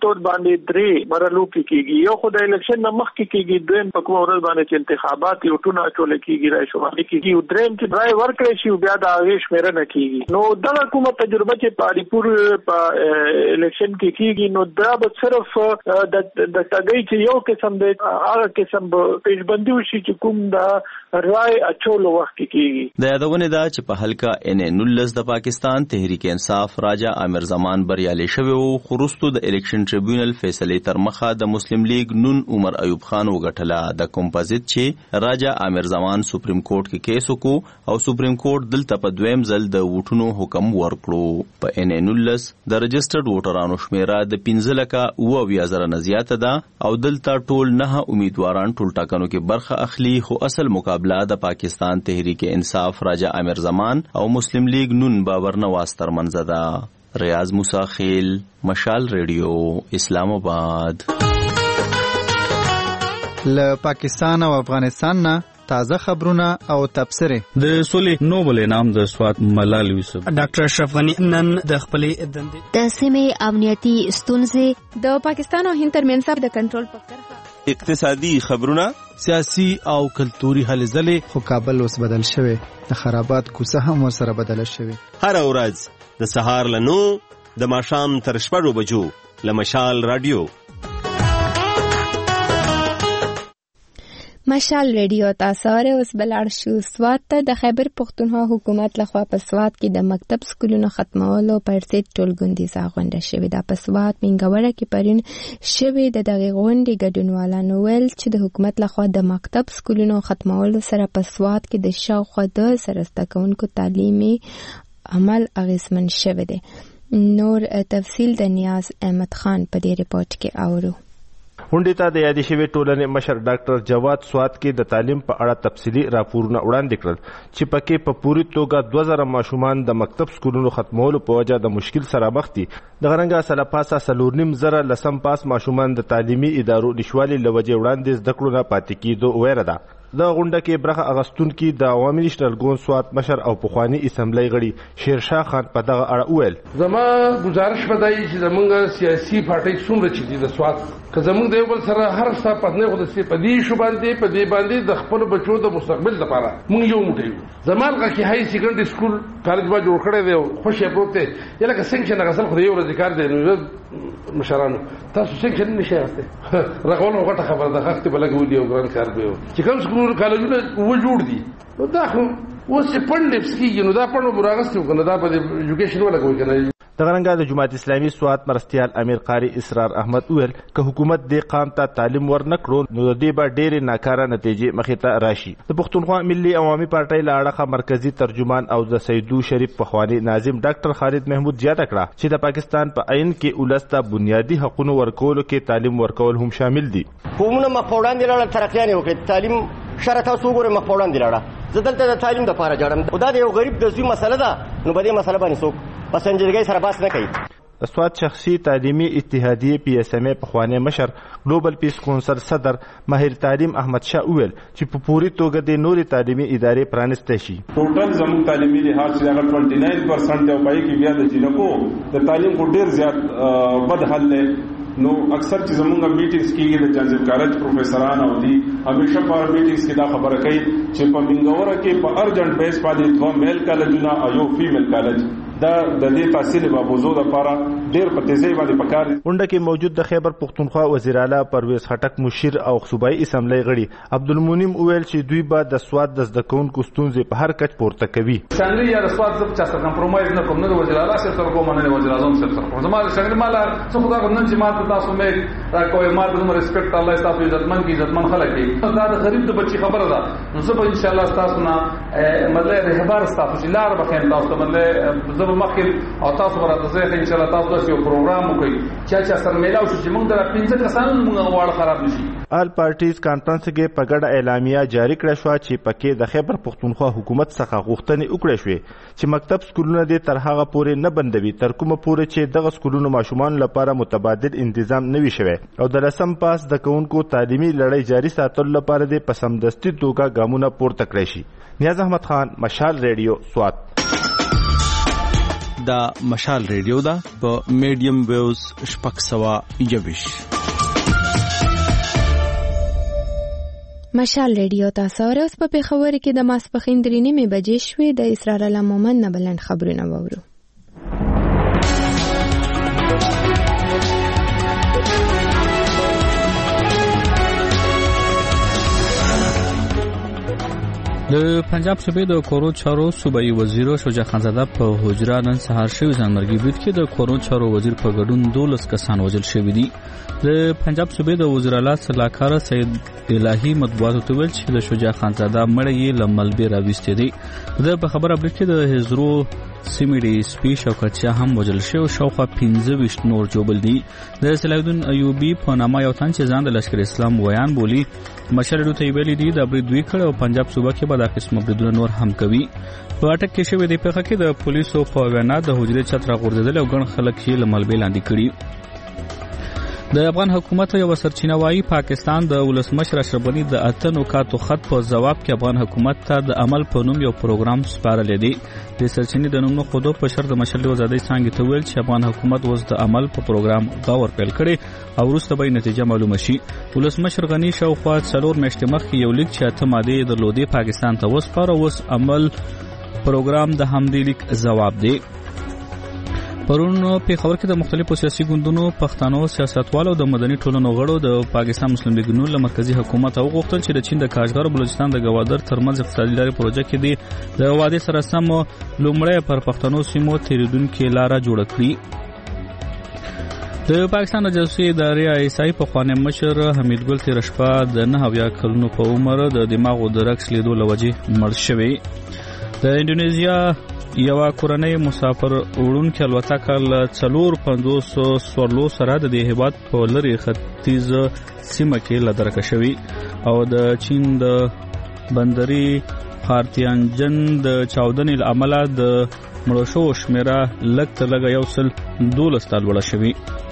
تور باندې درې مرلو کې کیږي. یو خو د الیکشن نه مخکې کیږي، دویم په کوم ورځ باندې چې انتخابات یو ټونه ټول کیږي رای شماري کیږي، او دریم چې رای ورکړي شي بیا د هغه شمیره نه کیږي. نو دا کومه تجربه چې په اړیپور په الیکشن کې کیږي نو دا به صرف د د تګي چې یو قسم د هغه قسم به پیشبندي وشي چې کوم د رای اچولو وخت کیږي. د یادونه دا چې په حلقه ان نولس د پاکستان تحریک انصاف راجا عامر زمان بریالي شوی او خروستو د الیکشن ټریبیونل فیصله تر مخه د مسلم لیگ نون عمر ایوب خان وګټله. د کمپوزیت چې راجا عامر زمان سپریم کورټ کې کیس وکړو او سپریم کورټ دلته په دویم ځل د ووټونو حکم ورکړو. په ان نولس د رجسټرډ ووټرانو شمیره د پنځه لکه اوه اویا زره نه زیاته ده او دلته ټول نه امیدواران ټول ټاکنو کې برخه اخلي، خو اصل مقابله د پاکستان تحریک انصاف راجا عامر زمان او مسلم لیگ نون باور نواز ترمنځ ده. ریاض موسی خیل، مشال ریډیو، اسلام آباد. له پاکستان او افغانستان نه تازه خبرونه او تبصره. د سولې نوبل انعام د سوات ملال یوسف ډاکټر اشرف غنی نن د خپلې دندې د سیمې امنیتي ستونزې د پاکستان او هند ترمنځ د کنټرول په کرښه، اقتصادي خبرونه، سیاسي او کلتوري هلې ځلې. خو کابل اوس بدل شوی، د خرابات کوڅه هم ورسره بدله شوی. هر ورځ د سهار له نو د ماښام تر شپږو بجو له مشال رادیو. مشال ریډیو تاسو اوس بلار شو سوات ته. د خیبر پختونخوا حکومت لخوا په سوات کې د مکتب سکولونو ختمولو پر ضد ټولګوندیزه غونډه شوې ده. په سوات منګوره کې پرون شوې د دغې غونډې ګډونوالانو ویل چې د حکومت لخوا د مکتب سکولونو ختمولو سره په سوات کې د شاوخوا د سره زده کوونکو تعلیمي عمل اغیزمن شوی دی. نور تفصیل د نیاز احمد خان په دې ریپورت کې اورو. غونډې ته د یادې شوې ټولنې مشر ډاکټر جواد سوات کې د تعلیم په اړه تفصیلي راپورونه وړاندې کړل چې پکې په پوری توګه دوه زره ماشومان د مکتب سکولونو ختمولو په وجه د مشکل سره مخ دي. د غرنګا سلپاسا څلور نیم زره لسم پاس ماشومان د تعلیمي ادارو نشوالي له وجې وړاندې زده کړو نه پاتې کېدو ویره ده. د غونډه کې برخه اغستونکي د عوامي نېشنل ګوند سوات مشر او پخوانی اسمبلی غړي شیرشاه خان په دغه اړه وویل. زما گزارش بدای چې زمونږ سیاسي پارټي څومره چې دي د سوات که زمونږ د یو بل سره هر څه پاتنه خو د سي په دې شو باندې په دې باندې د خپل بچو د مستقبل لپاره مونږ یو موټی یو. زمالغه کې هاي سیکنډري سکول کالج با جوړ کړی دی، خوشی پروت دی. یلکه څنګه چې نغسل خو یو ورځ کار دی نو مشرانو تاسو څنګه نشئ استه رغونه غټه خبره ده. خاطر بلګو دی او ګران کار دی چې کوم سکول کالجونه و جوړ دي نو دا خو اوس پندپس کېږي نو دا پړو براغستو کنه دا په ایجوکیشن ولا کوي کنه. د غرنګا د جماعت اسلامي سوات مرستيال امیر قاری اسرار احمد ویل که حکومت د قام ته تعلیم ورنکړو نو د دې به ډېرې ناکاره نتیجې مخې ته راشي. د پښتونخوا ملي عوامي پارټۍ له اړخه مرکزی ترجمان او د سیدو شریف پخوانی ناظم ډاکټر خالد محمود زیاته کړه چې د پاکستان په عین کې ولسته بنیادی حقوقو ورکولو کې تعلیم ورکول هم شامل دي. قومونه مخوړان دي لاله ترقیان وکړي تعلیم شرط تاسو وګورئ مخوړان دي لاله زه دلته د تعلیم د پاره جوړم. خدا د یو غریب د زوی مسله ده نو به دې مسله باندې څوک پسنجرګۍ سره باس نه کوي. د سوات شخصي تعلیمي اتحادیه پی اس ام ای پخوانی مشر ګلوبل پیس کونسل صدر ماهر تعلیم احمد شاه ویل چې په پوری توګه د نوري تعلیمي ادارې پرانسته شي. ټوټل زموږ تعلیمي لحاظ چې هغه نود و نهه پرسنټ دی او پای کې بیا د جنکو د تعلیم کو ډیر زیات بد حل دی. نو اکثر چې زموږه میټینګز کېږي د جانزیب کالج پروفیسوران او دي همیشه په میټینګز کې دا خبره کوي چې په منګوره کې په ارجنټ بیس باندې دوه میل کالجونه او یو فیمیل کالج دا د دې تحصیل په موضوع لپاره ډېر په تیزی باندې پکار. غونډه کې موجود د خیبر پختونخوا وزیر اعلی پرویز خټک مشیر او صوبایي اسمبلی غړي عبدالمنعم ویل چې دوی به د سواد د زده کوونکو ستونزې په هر کچ پورته کوي. څنګه یا د سواد د چا سره کمپرمایز نه کوم نه د وزیر اعلی سره کوم نه د وزیر اعظم سره. زما څنګه مال څه خدای کو نن چې ما تاسو مې را کوی ما د ریسپیکټ الله تاسو عزتمن کی عزتمن خلک دي. دا د غریب د بچی خبره ده نو زه به ان شاء الله تاسو نه مطلب رهبر تاسو چې لار بخیم تاسو ته مطلب زه به مخکې او تاسو برابر زه ان شاء الله تاسو داسې یو پروګرام وکړي چې چې سره میلاو شي چې موږ د پنځه کسانو موږ واړه خراب نشي. آل پارټیز کانفرنس کې په ګډه اعلامیه جاری کړه شو چې پکې د خیبر پختونخوا حکومت څخه غوښتنې وکړې شوې چې مکتب سکولونه دې تر هغه پورې نه بندوي تر کومه پورې چې دغه سکولونو ماشومان لپاره متبادل تنظیم نه وي شوی او د رسم پاس د کوونکو تعلیمي لړۍ جاری ساتلو لپاره دې په سمدستي توګه ګامونه پورته کړی شي. نیاز احمد خان، مشال ریډیو، سوات. دا مشال ریډیو دا په میډیم ویوز شپږ سوه یوویش. مشال ریډیو تاسو اوس په پیښور کې د ماسپښین درې نیمې بجې شوې. د اسرار الله مومن نه بلند خبرونه وورو. د پنجاب صوبې د کورو چارو صوبایي وزیر شجاع خانزاده په حجره نن سهار شوی ځانمرګي بریټ کې د کورو چارو وزیر په ګډون دولس کسان وژل شوي دي. د پنجاب صوبې د وزیر اعلی سلاکار سید الهي مطبوعاتو ته ویل چې د شجاع خانزاده مړی یې له ملبې راوستې دی. د په خبره بریټ کې د هزرو سیمې ډي اس پي شوکت شاه هم وژل شوی او شاوخوا پنځه ویشت نور جوبل دي. د صلاح ایوبي په نامه یو تن چې ځان د لشکر اسلام ویان بولي مشر ته ویلي دي د برید دوی کړ او پنجاب صوبه کې به د قسم بریدونه نور هم کوي. په اټک کې شوی دی په کې د پولیسو په وینا د حجرې چت راغورځېدل او ګڼ خلک یې له ملبې لاندې کړي. د افغان حکومت یو سرچینه وايي پاکستان د ولسمشر اشرف غنی د اته نکاتو خط په جواب کې افغان حکومت ته د عمل په نوم یو پروګرام سپارلی دی. د سرچینې د نوم خودو په شرط د مشرلې وزادۍ څنګه ته ویل چې افغان حکومت اوس د عمل په پروګرام غور پیل کړي او وروسته به نتیجه معلومه شي. ولسمشر غنی شاوخوا څلور میاشتې مخکې یو لیک چې اته ماده د لودي پاکستان ته وسپاره اوس عمل پروګرام د همدې لیک جواب دی. پرون په خبر کې د مختلفو سیاسي ګوندونو پښتنو سیاستوالو د مدني ټولنو غړو د پاکستان مسلم لیگ نون له مرکزی حکومت او غوښتل چې د چین د کاشغر بلوچستان د گوادر ترمنځ اقتصادي لارې پروژه کې دی د وادي سره سم لومړی پر پښتنو سیمو تیریدونکو لاره جوړ کړي. د پاکستان د جاسوسي ادارې آی اس آی په خوانې مشر حمید ګل تیر شپه د نه اویا کلونو په عمر د دماغو د رکس لیدو لوجې مړ شوی. د انډونیزیا یو کورنۍ مسافر وړونکي الوتکه له څلور پنځوس سورلو سره د دې هیواد په لرې ختیځ سیمه کې لدرکه شوی او د چین د بندري خارتیانجن د چاودنې له امله د مړو شوو شمیره لږ تر لږه یو سل دولس ته لوړه شوې.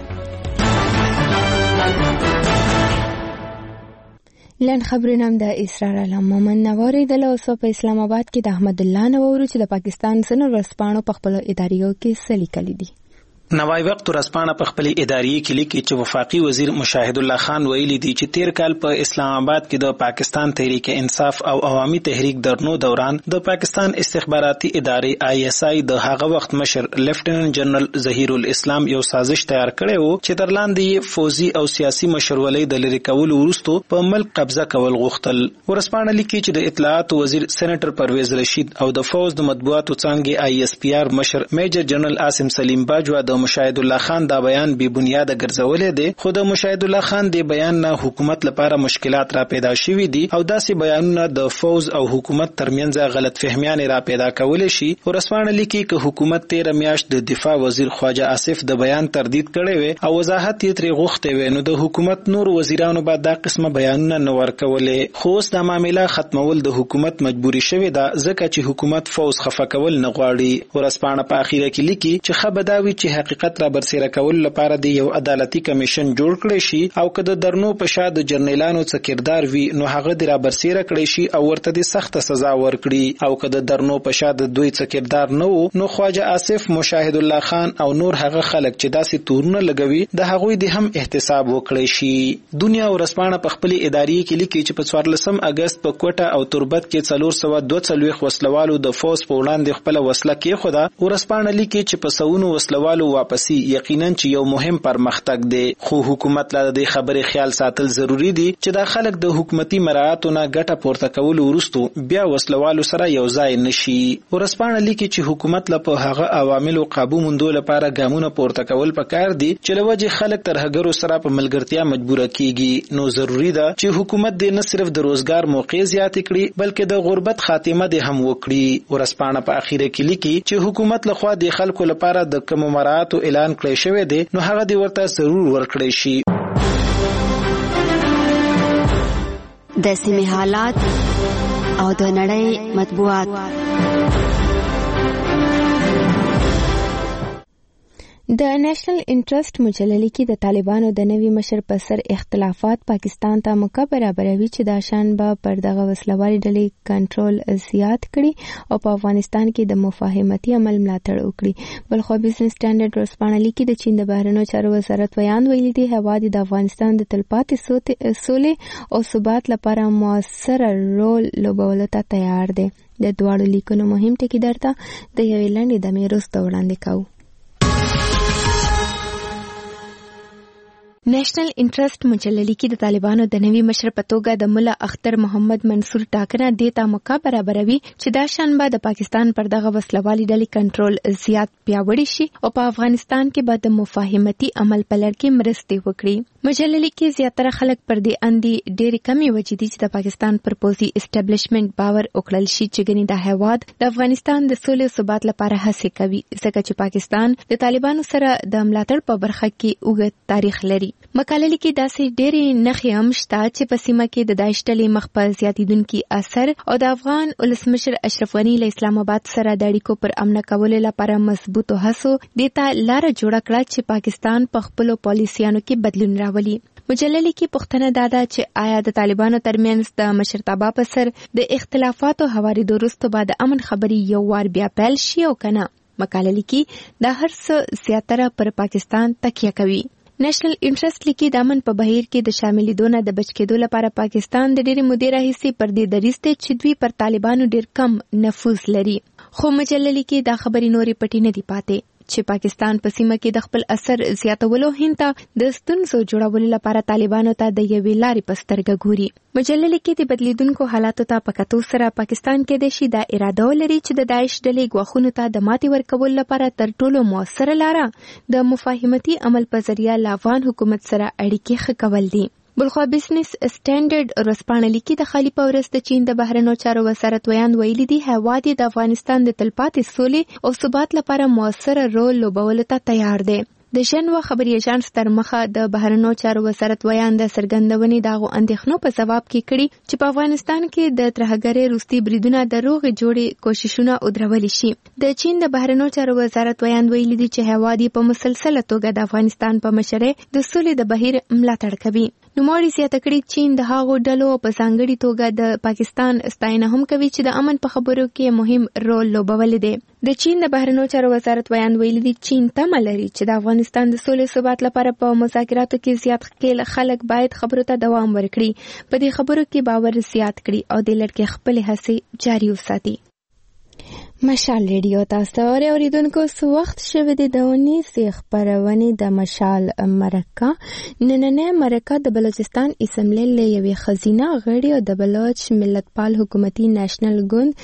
لن خبرونه هم د اسرار الله مومن نواري د لوسو په اسلام آباد کې د احمد الله نوورو چې د پاکستان سنور ورسپانو په خپل اداریو کې سلی کړي دي. نوای وخت ورسپانه په خپل ادارې کې لیکي چې وفاقي وزیر مشاهد الله خان ویلي دی چې تیر کال په اسلام آباد کې د پاکستان تحریک انصاف او عوامي تحریک درنو دوران د پاکستان استخباراتي ادارې آی اس آی د هغه وخت مشر لیفټیننټ جنرال ظهیر الاسلام یو سازش تیار کړی وو چې تر لاندې فوزي او سیاسي مشرولۍ د لری کولو وروسته په ملک قبضه کول غوښتل. ورسپانه لیکي چې د اطلاعات وزیر سېنیټر پرویز رشید او د فوز د مطبوعاتو څنګه آی اس پی آر مشر میجر جنرال عاصم سلیم باجوا د مشاهد الله خان دا بیان بی بنیاد ګرځولې دي. خو د مشاهد الله خان دی بیان نه حکومت لپاره مشکلات را پیدا شوي دي او داسې بیانونه د فوز او حکومت ترمنځ غلط فهمیان را پیدا کول شي. ورسپانه لیکي چې حکومت تیر میاشت د دفاع وزیر خواجه آصف د بیان تردید کړی وي او وضاحت یې ترې غوښتي وي نو د حکومت نور وزیرانو به دا قسمه بیانونه نه ورکولې. خو اوس د معاملې ختمول د حکومت مجبوري شوی ده ځکه چې حکومت فوز خفه کول نه غواړي. ورسپانه په اخیره کې لیکي چې خبرداوي چې حقیقت را برسېره کول لپاره د یو عدالتي کمیشن جوړ کړی شي او که د درنو په شا د جرنیلانو څخه کردار وي نو هغه د را برسېره کړی شي او ورته د سخت سزا ورکړي او که د درنو په شا د دوی څخه کردار نه وو نو خواجه آصف مشاهد الله خان او نور هغه خلک چې داسې تورونه لګوي د هغوی د هم احتساب وکړي شي. دنیا ورسپانه په خپل ادارې کې لیکي چې په څوارلسم اگست په کوټه او تربت کې څلور سوه دوه څلوېښت وسلوالو د فوز په وړاندې خپل وسله کېښوده. ورسپانه لیکي چې په سونو وسلوالو واپسی یقینا چې یو مهم پرمختګ دی خو حکومت لا د خبرې خیال ساتل ضروری دي چې دا خلک د حکومتي مراعاتو نه ګټه پورته کول وروسته بیا وسلوالو سره یو ځای نشي. ورسپانه لیکي چې حکومت لا په هغه عواملو قابو موندو لپاره ګامونه پورته کول پکار دي چې لوجه خلک تر هغه سره په ملګرتیا مجبور کیږي. نو ضروری ده چې حکومت دې نه صرف د روزګار موقع زیات کړي بلکې د غربت خاتمه دې هم وکړي. ورسپانه په اخیره کې لیکي چې حکومت لخوا د خلکو لپاره د کوم مراعاتو اعلان کړی شوی دی نو هغه دی ورته ضرور ورکړی شي. د سیمې حالات او د نړۍ مطبوعات. د نېشنل انټرست مجله لیکي د طالبانو د نوي مشر په سر اختلافات پاکستان ته موقع برابروي چې دا شان به پر دغه وسلوالي ډلې کنټرول زیات کړي او په افغانستان کې د مفاهمتي عمل ملاتړ وکړي. بلخو بزنس سټانډرډ ورسپانه لیکي د چین د بهرنیو چارو وزارت ویان ویلي دی هیواد د افغانستان د تلپاتې سولې او ثبات لپاره موثر رول لوبولو ته تیار دی. د دواړو لیکونو مهم ټکي درته د یوې لنډې دمې وروسته وړاندې کوو. نېشنل انټرست مجله لیکي د طالبانو د نوي مشر په توګه د مولا اختر محمد منصور ټاکنه دې ته موقع برابروي چې دا شان به د پاکستان پر دغه وسلوالي ډلې کنټرول زیات پیاوړی شي او په افغانستان کې به د مفاهمتي عمل په لړ کې مرستې وکړي. مجله لیکي زیاتره خلک پر دې اندي ډېری کمی وجې دي چې د پاکستان پر پوځي اسټابلیشمنت باور وکړل شي چې ګنې د هیواد د افغانستان د سولې او ثبات لپاره هڅې کوي ځکه چې پاکستان د طالبانو سره د ملاتړ په برخه کې اوږد تاریخ لري. مقاله لیکي داسې ډېرې نښې هم شته چې په سیمه کې د داعش ډلې مخ په زیاتېدونکي اثر او د افغان ولسمشر اشرف غني له اسلام آباد سره د اړیکو پر امن کولو لپاره مضبوطو هڅو دې ته لاره جوړه کړه چې پاکستان په خپلو پالیسیانو کې بدلون راولي. مجله لیکي پوښتنه دا ده چې آیا د طالبانو ترمنځ د مشرتابه په سر د اختلافاتو هوارېدو وروسته به د امن خبرې یو وار بیا پیل شي او کنه. مقاله لیکي دا هر څه زیاتره پر پاکستان تکیه کوي. نېشنل انټرست لیکي د امن په بهیر کې د شاملېدو نه د بچ کېدو لپاره پاکستان د ډېرې مودې راهیسې پر دې دریځ دی چې دوی پر طالبانو ډېر کم نفوذ لري. خو مجله لیکي دا خبرې نورې پټې نه دي پاتې چې پاکستان په سیمه کې د خپل اثر زیاتولو هند ته د ستونزو جوړولو لپاره طالبانو ته د یوې لارې په سترګه ګوري. مجله لیکي د بدلیدونکو حالاتو ته په کتو سره پاکستان کې د شي دا اراده ولري چې د داعش ډلې ګواښونو ته د ماتې ورکولو لپاره تر ټولو موثره لاره د مفاهمتي عمل په ذریعه له افغان حکومت سره اړیکې ښه کول دي. بلخو بزنس سټانډرډ ورسپانه لیکي د خالي په ورځ د چین د بهرنیو چارو وزارت ویان ویلي دی هیواد د افغانستان د تلپاتې سولې او ثبات لپاره موثر رول لوبولو ته تیار دی. د ژنوا خبري اژانس تر مخه د بهرنیو چارو وزارت ویان د څرګندونې دغه اندېښنو په جواب کې کړي چې په افغانستان کې د ترهګرۍ روسي بریدونه د روغې جوړې کوششونه ودرول شي. د چین د بهرنیو چارو وزارت ویان ویلي دی چې هیواد په مسلسله توګه د افغانستان په مشرۍ د سولې د بهیر ملاتړ کوي. نوموړي زیاته کړي چین د هغو ډلو په ځانګړي توګه د پاکستان ستاینه هم کوي چې د امن په خبرو کې مهم رول لوبولی دی. د چین د بهرنیو چارو وزارت ویان ویلي دی چین تمه لري چې د افغانستان د سولې ثبات لپاره په مذاکراتو کې زیات ښکیل خلک باید خبرو ته دوام ورکړي، په دې خبرو کې باور زیات کړي او د لړ کې خپل هڅې جاري وساتي. مشال ریډیو تاسو ته اوریدونکو سو وخت شوه د دونیزي خبرونه د مشال مرکه نننه مرکه د بلوچستان اسمبلی له یوې خزینه غړي او د بلوچ ملتپال حکومتي نېشنل ګوند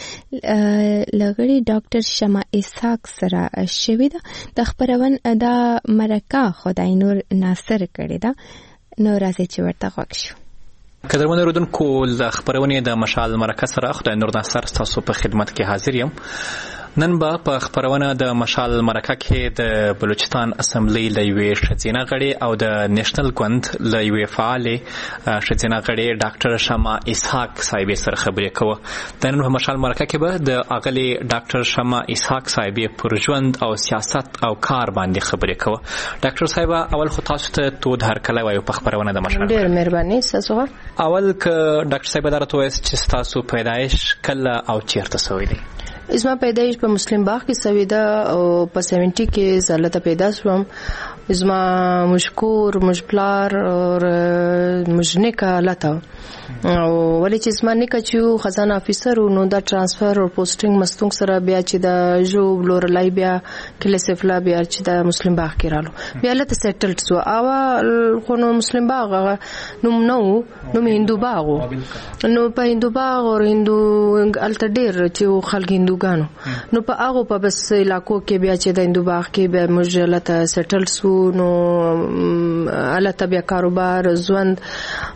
لغړي ډاکټر شمع اسحاق سره شوه د خبرونه د مرکه خدای نور ناصر کړی دا نو راځي چې ورته وښیو. قدرمن اوریدونکو د خبرونې د مشال مرکه سره خدای نور ناصر تاسو په خدمت کې حاضر یم. نن به په خبرونه د مشال مرکه کې د بلوچستان اسمبلی له یوې ښځینه غړي او د نېشنل ګوند له یوې فعالې ښځینه غړي ډاکټر شمع اسحاق صاحبې سره خبرې کوو. د نن په مشال مرکه کې به د اغلي ډاکټر شمع اسحاق صاحبې پر ژوند او سیاست او کار باندې خبرې کوو. ډاکټر صاحب اول خو تاسو ته تود هرکلی وایو په خبرونه د مشال. ډېر مهرباني تاسو. اول که ډاکټر صاحب دا راته وایاست چې تاسو پیدایش کله او چیرته شوی دی؟ اسما پیدایش په مسلم باغ کې سوي ده او په سیونټي کې زلته پیدا شوم. اسما مشکور مشپلار اور مجنکا لتا او ولې چې اسما نیکه چې خزانه افیسر نو دا ترانسفر او پوسټینګ مستونګ سره بیا چې دا جو بلورلای بیا کلیسفلا بیا چې دا مسلم باغ کې رالو بیا لته سیټلډ سو او خو نو مسلم باغ نو نو نو هندو باغ نو په هندو باغ او هندو الته ډیر چې خلک هندوګانو نو په هغه په بس علاقو کې بیا چې د هندو باغ کې بیا موږ لته سیټل سو نو الته بیا کاروبار ژوند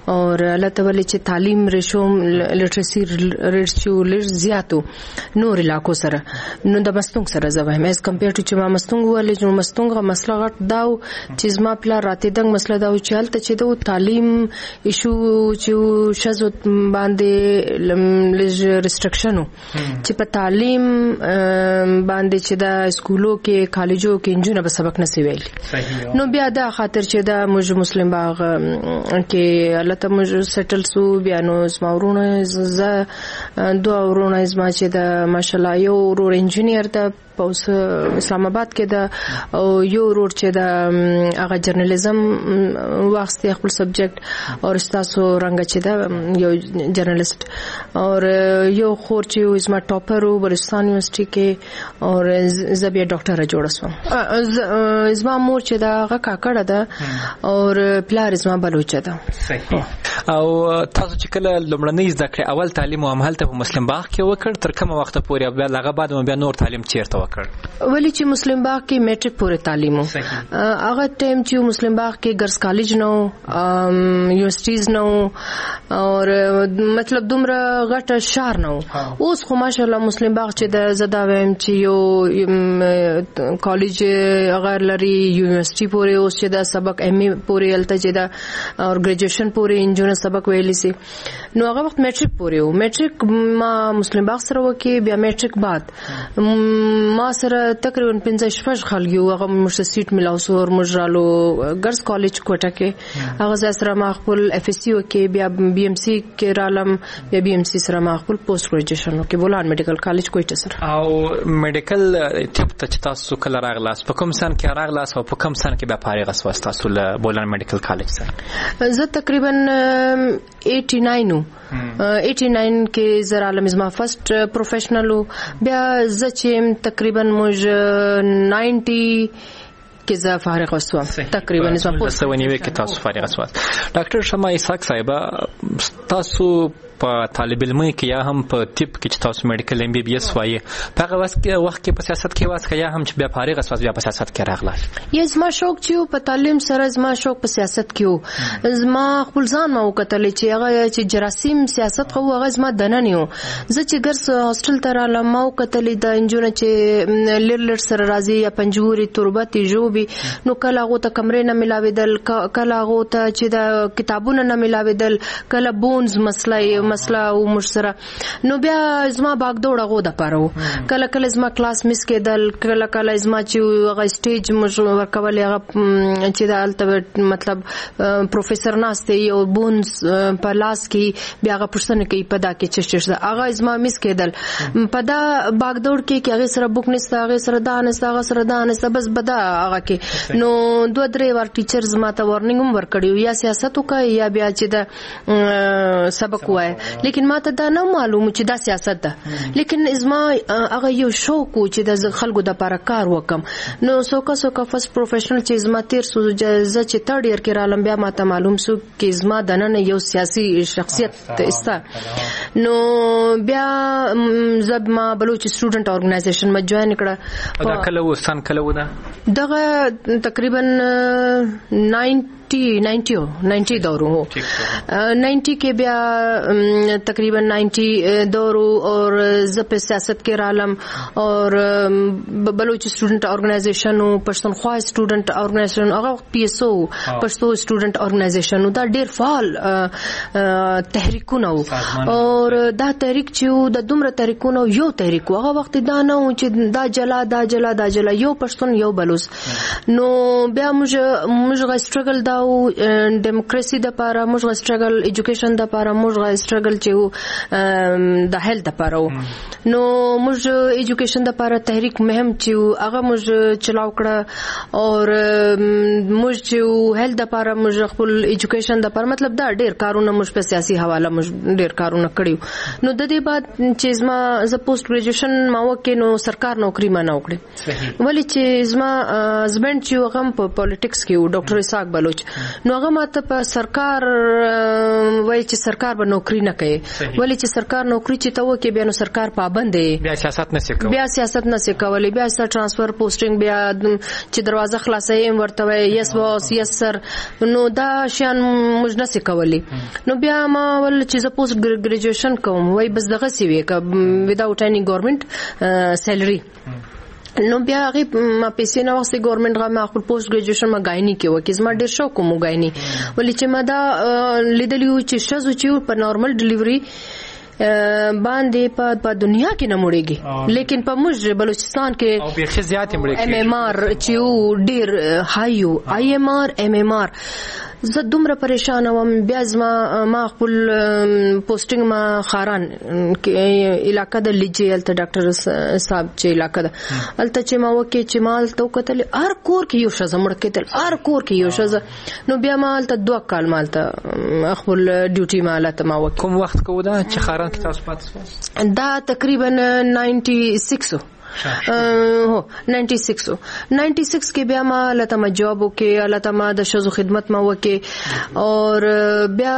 او لته ولې چې تعلیم ریشو لټرسي ریشو لږ زیاتو نور علاقو سره نو د مستونګ سره زوایم اس کمپیر ټو چې ما مستونګ ولې چې مستونګ مسله غټ داو چې زما پلا راته دنګ مسله داو چې حالت چې د تعلیم ایشو چې شزو باندې لږ ریستریکشنو چې په تعلیم باندې چې د سکولو کې کالجو کې انجونه به سبق نسی ویل نو بیا دا خاطر چې دا موږ مسلم باغ کې الله ته موږ سیټل سو بیا نو زما ورونه ز دوه ورونه زما چې د ماشالله یو ورور انجینیر د پوس اسلام آباد کې د او یو ورور چې د هغه جرنالیزم واخستي خپل سبجیکټ او استاسو رنګ چې د یو جرنالیست او یو خور چې زما ټاپر و بلوچستان یونیورسيټي کې او زبیا ډاکټر جوړ شو زما مور چې دا هغه کاکړه ده او پلار زما بلوچ ده او تاسو چې کله لومړنۍ زده کړې اول تعلیم او عمل ته په مسلم باغ کې وکړ تر کومه وخت پورې بیا هغه بعد بیا نور تعلیم چیرته وکړ ولی چې مسلم باغ کې میټریک پورې تعلیم وو هغه ټیم چې مسلم باغ کې ګرلز کالج نو یونیورسيټیز نو او مطلب دومره غټه شهر نو اوس خو ماشاءالله مسلم باغ چې د زدا ویم چې یو کالج هغه لري یونیورسيټي پورې اوس چې د سبق ایم ای پورې الته چې دا او ګریجویشن پورې انجونه سبق ویلی سي نو هغه وخت میټریک پورې وو میټریک ما مسلم باغ سره وکي بیا میټریک بعد ما سره تقریبا پنځه شپږ خلګي هغه مشته سیټ ملاو سو او مجرالو ګرلز کالج کوټه کې هغه ځای سره ما خپل اف اس سی وکي بیا بي ام سي کې رالم بیا بي ام سي سره ما خپل پوسټ ګریجویشن وکي بولان میډیکل کالج کوټه سره او میډیکل ټیپ ته تاسو کله راغلاس په کوم سن کې راغلاس او په کوم سن کې بیا فارغ اسواس تاسو له بولان میډیکل کالج سره زه تقریبا ایټی ناین ایټی ناین کې زه رالم زما فرست پروفیشنل بیا زه چې تقریبا موږ ناینټي کې زه فارغ وسوم تقریبا زما پوسټ سونیوي کې تاسو فارغ اسواس ډاکټر شمع اسحاق صاحب تاسو په طالب علم کې یا هم په طب کې چې تاسو میډیکل ایم بي بي اس وایي په هغه وخت کې وخت کې په سیاست کې واسه یا هم چې بیا فارغ اساس بیا په سیاست کې راغله یا زما شوق چې په تعلیم سره زما شوق په سیاست کې و زما خپل ځان ما وکتل چې هغه چې جراثیم سیاست خو هغه زما دننه و زه چې ګرس هاستل ته رالم ما وکتل د انجونه چې لر لر سره راځي یا پنجوري تربتي جوبي نو کله هغه ته کمرې نه ملاویدل کله هغه ته چې د کتابونو نه ملاویدل کله بونز مسله مسله او مشسره نو بیا زما باغ دوړه غو د پاره کله کله زما کلاس مس کېدل کله کله زما چې هغه سټیج مش ورکول هغه چې د الته مطلب پروفیسور ناشته یو بونز په لاس کې بیا هغه پرسنه کوي په دا کې چې چې هغه زما مس کېدل په دا باغ دوړ کې کې هغه سره بوک نسته هغه سره دا نسته هغه سره دا نسته بس بدا هغه کې نو دوه درې ور ټیچر زما ته وارنینګ هم ورکړیو یا سیاست وکای یا بیا چې د سبق وای لیکن ما ته دا نه معلوم چې دا سیاست ده لیکن ازما هغه یو شوق چې د خلکو د لپاره کار وکم نو سوکا سوکا فرست پروفیشنل چې ازما تیر سو ز چې تھرد ایئر کې رالم بیا ما ته معلوم سو چې ازما د نن یو سیاسي شخصیت استا نو بیا زب ما بلوچ سټوډنټ اورګنایزیشن ما جوائن کړه دا کله و سن کله و دا دغه تقریبا ناینټي ناینټي ناینټي دورو ناینټي کې بیا تقریبا ناینٹی دورو اور زپ سیاست کې رالم اور بلوچ سټوډنټ اورګنایزیشن او پښتونخوا سټوډنټ اورګنایزیشن هغه پی ایس او پښتو سټوډنټ اورګنایزیشن دا ډیر فعال تحریکونه اور دا تحریک چې د دومره تحریکونه یو تحریک هغه وخت دا نه چې دا جلا دا جلا دا جلا یو پښتون یو بلوچ نو بیا موږ موږ غا سټرګل دا ډیموکراسي د لپاره موږ غا سټرګل ایجوکیشن د لپاره موږ غا سټرګل چې د هیلث لپاره نو موږ ایجوکیشن د لپاره تحریک مهم چې هغه موږ چلاو کړه اور موږ چې هیلث د لپاره موږ خپل ایجوکیشن د لپاره مطلب دا ډیر کارونه موږ په سیاسي حواله موږ ډیر کارونه کړیو نو د دې بعد چې زما ز پوسټ ګریجویشن ما وکې نو سرکار نوکری ما نه وکړه ولی چې زما هسبند چې هغه په پالیټکس کې و ډاکټر اسحاق بلوچ نو هغه ماته په سرکار وای چې سرکار به نوکری نه کوي ولی چې سرکار نوکری چې تا وکي بیا نو سرکار پابند پابند بیا سیاست نشي کولای بیا سیاست نشي کولای بیا ست ترانسفر پوسټینګ بیا چې دروازه خلاصې ورته یس باس یس سر نو دا شان موږ نشي کولای نو بیا ما ول چې ز پوسټ ګریجویشن کوم وای بس دغه سی وی ک وداوټ اني ګورنمنت سیلري نو بیا هغه ما پیسې نه واسه ګورنمنت غا ما خپل پوسټ ګریجویشن ما غایني کې وکه زما ډیر شوق کوم غایني ولې چې ما دا لیدلیو چې شزو چې په نارمل ډیلیوري باندې په دنیا کې نه مړېږي لیکن په موږ بلوچستان کې او به خزيات مړېږي ام ام ار چې ډیر هایو آی ام ار ام ام ار زه دومره پریشان وم بیا زما ما خپل پوسټینګ ما خاران علاقہ د لیجیل ته ډاکټر صاحب چې علاقہ ده الته چې ما وکي چې مال تو کتل هر کور کې یو شزه مړ کېدل هر کور کې یو شزه نو بیا مال ته دوه کال مال ته خپل ډیوټي مال ته ما وکي کوم وخت کو دا چې خاران کې تاسو پاتې دا تقریبا نائنٹی سکس هو نائنٹی سکس نائنٹی سکس کې بیا ما لته ما جواب وکي لته ما د شزو خدمت ما وکي اور بیا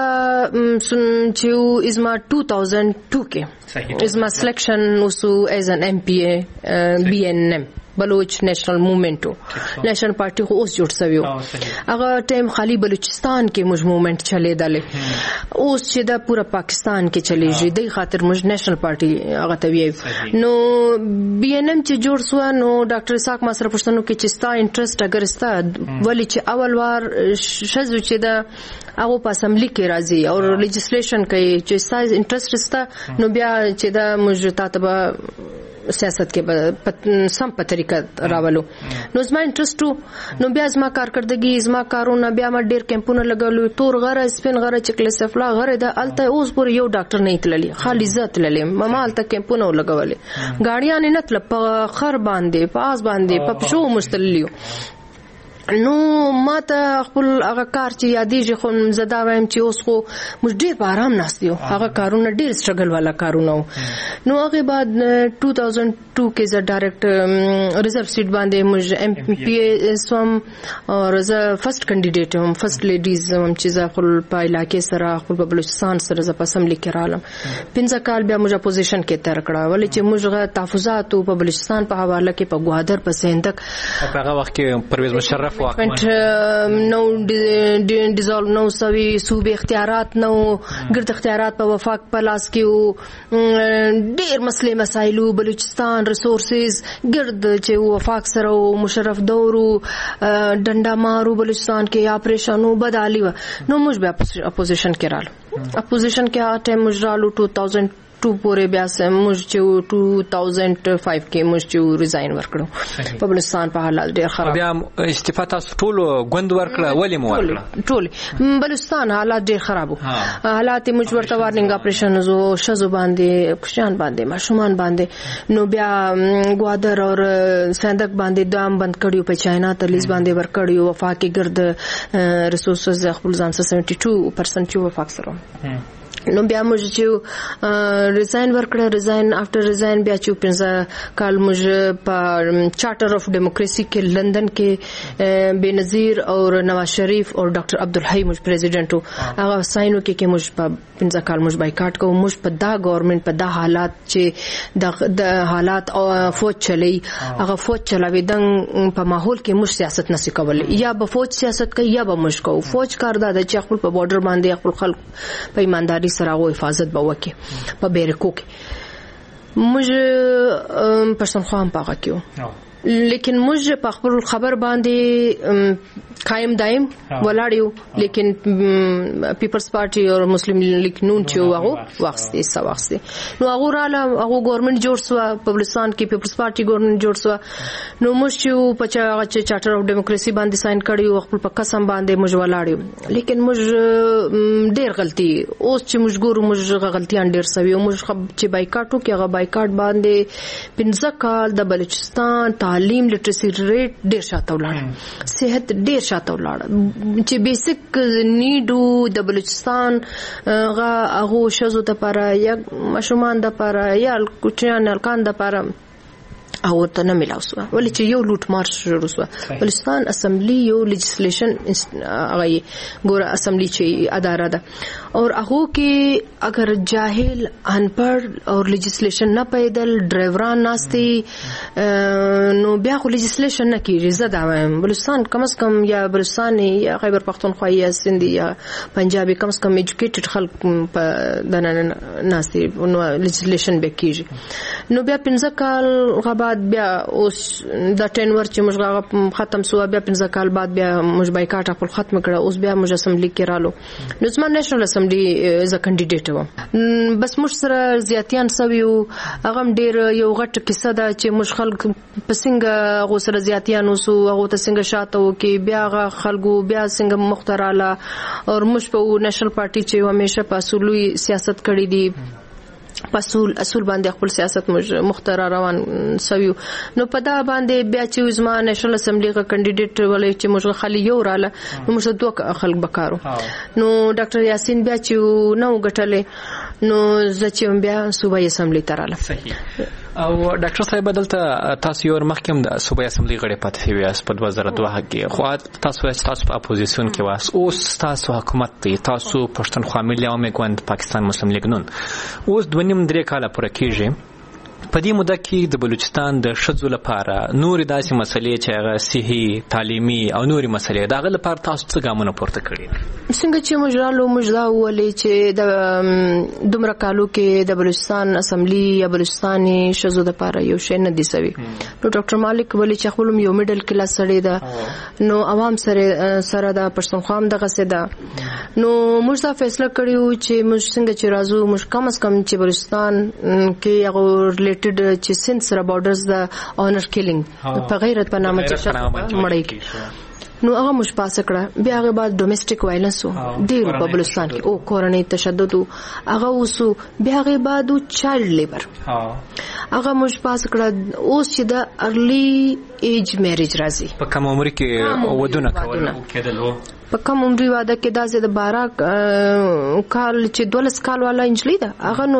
چې ازما ټو تھاؤزنڈ ټو کې ازما سلیکشن وسو ایز ان ایم پی اے بی این ایم بلوچ نیشنل موومنټ نیشنل پارټي خو اوس جوړ سویو هغه ټیم خالی بلوچستان کې موږ موومنټ چلے دله اوس چې دا پورا پاکستان کې چلیږي د خاطر موږ نیشنل پارټي هغه ته وی نو بی ان ایم چې جوړ سو نو ډاکټر اسحاق ما سره پښتنو کې چې ستا انټرست اگر ستا ولی چې اول وار شزو چې دا هغه په اسمبلی کې راځي او لیجسلیشن کوي چې ستا انټرست ستا نو بیا چې دا موږ تاسو سیاست کې سم په طریقه راولو نو زما انټرست نو بیا زما کارکردګي زما کارونه بیا ما ډیر کمپونه لګولو تور غره سپین غره چکل سفلا غره د الته اوس پور یو ډاکټر نه تللی خالي ذات للی ماما الته کمپونه لګولې غاړیان نه تل په خر باندې پاس باندې په شو مستلیو نو ما ته خپل هغه کار چې یادېږي خو زدا وایم چې اوس خو موږ ډېر په آرام ناست یو هغه کارونه ډېر سټرګل والا کارونه نو هغه بعد ټو تھاؤزنڈ ټو کې زه ډایرکټ ریزرو سیټ باندې موږ ایم پی اے سوم او زه فرست کینډیډیټ هم فرست لیډیز هم چې زه خپل په علاقې سره خپل بلوچستان سره زه په اسمبلی کې رالم پنځه کال بیا موږ اپوزیشن کې تیر کړه ولې چې موږ تحفظات په بلوچستان په حواله کې په ګوادر په سندک په هغه وخت کې پرویز مشرف نو ډیزالو نو سوي صوبې اختیارات نو ګرد اختیارات په وفاق په لاس کې ډېر مسلې مسایلو بلوچستان ریسورسز ګرد چې وفاق سره مشرف دورو ډنډا مارو بلوچستان کې اپریشنو بدالي نو موږ بیا اپوزیشن کې رالو اپوزیشن کې هغه ټایم موږ رالو ټو تھاؤزنڈ ټو پورې بیا سم موږ چې ټو تھاؤزنڈ فائیو کې موږ چې ریزاین ورکړو په بلوچستان په حالات ډېر خراب بیا استعفا تاسو ټول غوند ورکړه ولې مو ورکړه ټول بلوچستان حالات ډېر خراب وو حالات موږ ورته وارننګ اپریشن زو شزو باندې خوشان باندې ماشومان باندې نو بیا ګوادر او سندک باندې دام بند کړیو په چاینا تلیز باندې ورکړیو وفاقي ګرد ریسورسز خپل ځان سره سیونټي ټو پرسنټ چې وفاق سره نو بیا موږ چې ریزاین ورکړه ریزاین افټر ریزاین بیا چې پنځه کال موږ په چارټر اف ډیموکراسي کې لندن کې بنظیر او نواز شریف او ډاکټر عبدالحی موږ پریزیډنټ هغه ساينو کې کې موږ په پنځه کال موږ بایکاټ کوو موږ په دا ګورنمنت په دا حالات چې د حالات او فوج چلی هغه فوج چلاوي دنګ په ماحول کې موږ سیاست نشي کولای یا به فوج سیاست کوي یا به موږ کوو فوج کار دا چې خپل په بارډر باندې خپل خلک په ایمانداري سره او حفاظت به وکړي په بیرکو کې موږ پښتونخوا هم پاغه کیو لیکن موږ په خپل خبر باندې قائم دائم ولاړیو لیکن پیپلز پارټي او مسلم لیگ نون چې هغه واخستي سواخستي نو هغه رااله هغه ګورنمنت جوړ سو په بلوچستان کې پیپلز پارټي ګورنمنت جوړ سو نو موږ چې په چارټر اف ډیموکراسي باندې ساين کړیو خپل په قسم باندې موږ ولاړیو لیکن موږ ډېر غلطي اوس چې موږ ګورو موږ غلطیان ډېر سوي موږ چې بایکاټو کې هغه بایکاټ باندې پنځه کال د بلوچستان تعلیم لټرسي ریټ ډېر شاته ولاړ صحت ډېر شاته ولاړ چې بیسیک نیډو د بلوچستان غا هغه شزو د پاره یا مشومان د پاره یا کوچیان الکان د پاره او ته نه ملاو شو ولې چې یو لوټ مار شروع شو بلوچستان اسمبلی یو لیجسلیشن هغه ګوره اسمبلی چې اداره ده او هغه کې اگر جاهل انپړ او لیجسلیشن نه پیدل ډرایوران ناشتي نو بیا خو لیجسلیشن نه کیږي زه دا وایم بلوچستان کم از کم یا بلوچستان یا خیبر پختونخوا یا سندھ یا پنجابي کم از کم ایجوکیټډ خلک په دنه ناشتي نو لیجسلیشن به کیږي نو بیا پنځه کال غبا بیا اوس د ټینور چې موږ ختم سو بیا پنځه کال بعد بیا موږ بایکاټ خپل ختم کړه اوس بیا موږ اسمبلی کې رالو نو زما نېشنل اسمبلی از ا کینډیډیټ و بس موږ سره زیاتیان سویو هغه ډیر یو غټ کیسه ده چې موږ خلک پسنګ غو سره زیاتیان وسو هغه ته څنګه شاته و کې بیا هغه خلکو بیا څنګه مختراله او موږ په نېشنل پارټي چې همیشه په اصولي سیاست کړی دی اصول اصول باندې خپل سیاست مختار روان سویو نو په دا باندې بیا چې زما نېشنل اسمبلی غا کینډیډیټ ولې چې موږ خالي یو رااله نو موږ دوه خلک بکارو نو ډاکټر یاسین بیا چې نو غټلې نو زچې بیا صوبایي اسمبلی تراله صحیح او ډاکټر صاحب دلته تاسو یو مخکم د صوبایي اسمبلی غړي پاتې شوی اس په دوه زره دوه کې خو تاسو تاسو په اپوزیشن کې واس اوس تاسو حکومت دی تاسو پښتونخوا ملي عوامي ګوند پاکستان مسلم لیگ نون اوس د ونیم درې کاله پر کېږي په دې موده کې د بلوچستان د ښځو لپاره نور داسې مسلې چې هغه صحي تعلیمي او نوري مسلې دا غل لپاره تاسو څه ګامونه پورته کړی څنګه چې مجرالو مجدا ولې چې د دومره کالو کې د بلوچستان اسمبلی یا بلوچستاني ښځو لپاره یو شی نه دی سوي نو ډاکټر مالک ولې چې خپل یو میډل کلاس سړی ده نو عوام سره سره د پښتونخوا هم دغه سده نو موږ دا فیصله کړیو چې موږ څنګه چې راځو موږ کم از کم چې بلوچستان کې هغه چې سند سره بارډرز د اونر کیلینګ په غیرت په نامه چې مړی کی نو هغه مش پاس کړه بیا هغه بعد ډومېسټک وایلنس ډیر په بلوچستان کې او کورنۍ تشدد هغه وسو بیا هغه بعد چایلډ لیبر هغه مش پاس کړه اوس چې د ارلی ایج میریج راځي په کوم عمر کې ودونه کول کېدل په کوم عمر واده کې دا زه د بارا کال چې دولس کال والا انجلی ده هغه نو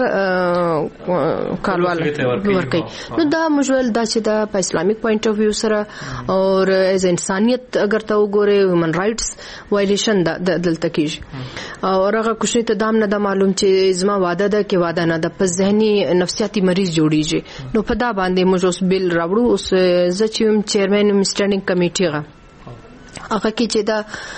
شپته کال والا ورکي نو دا مجول دا چې دا په اسلامیک پوینټ اف ویو سره او از انسانیت اگر ته وګوره هیومن رائټس وایلیشن دا دلته کیږي او هغه کوشش ته دام نه د معلوم چې زما واده ده کې واده نه د په ذهني نفسیاتي مریض جوړیږي نو په دا باندې موږ اوس بیل راوړو اوس زچوم چیرمن سټانډینګ کمیټي غا هغه کې چې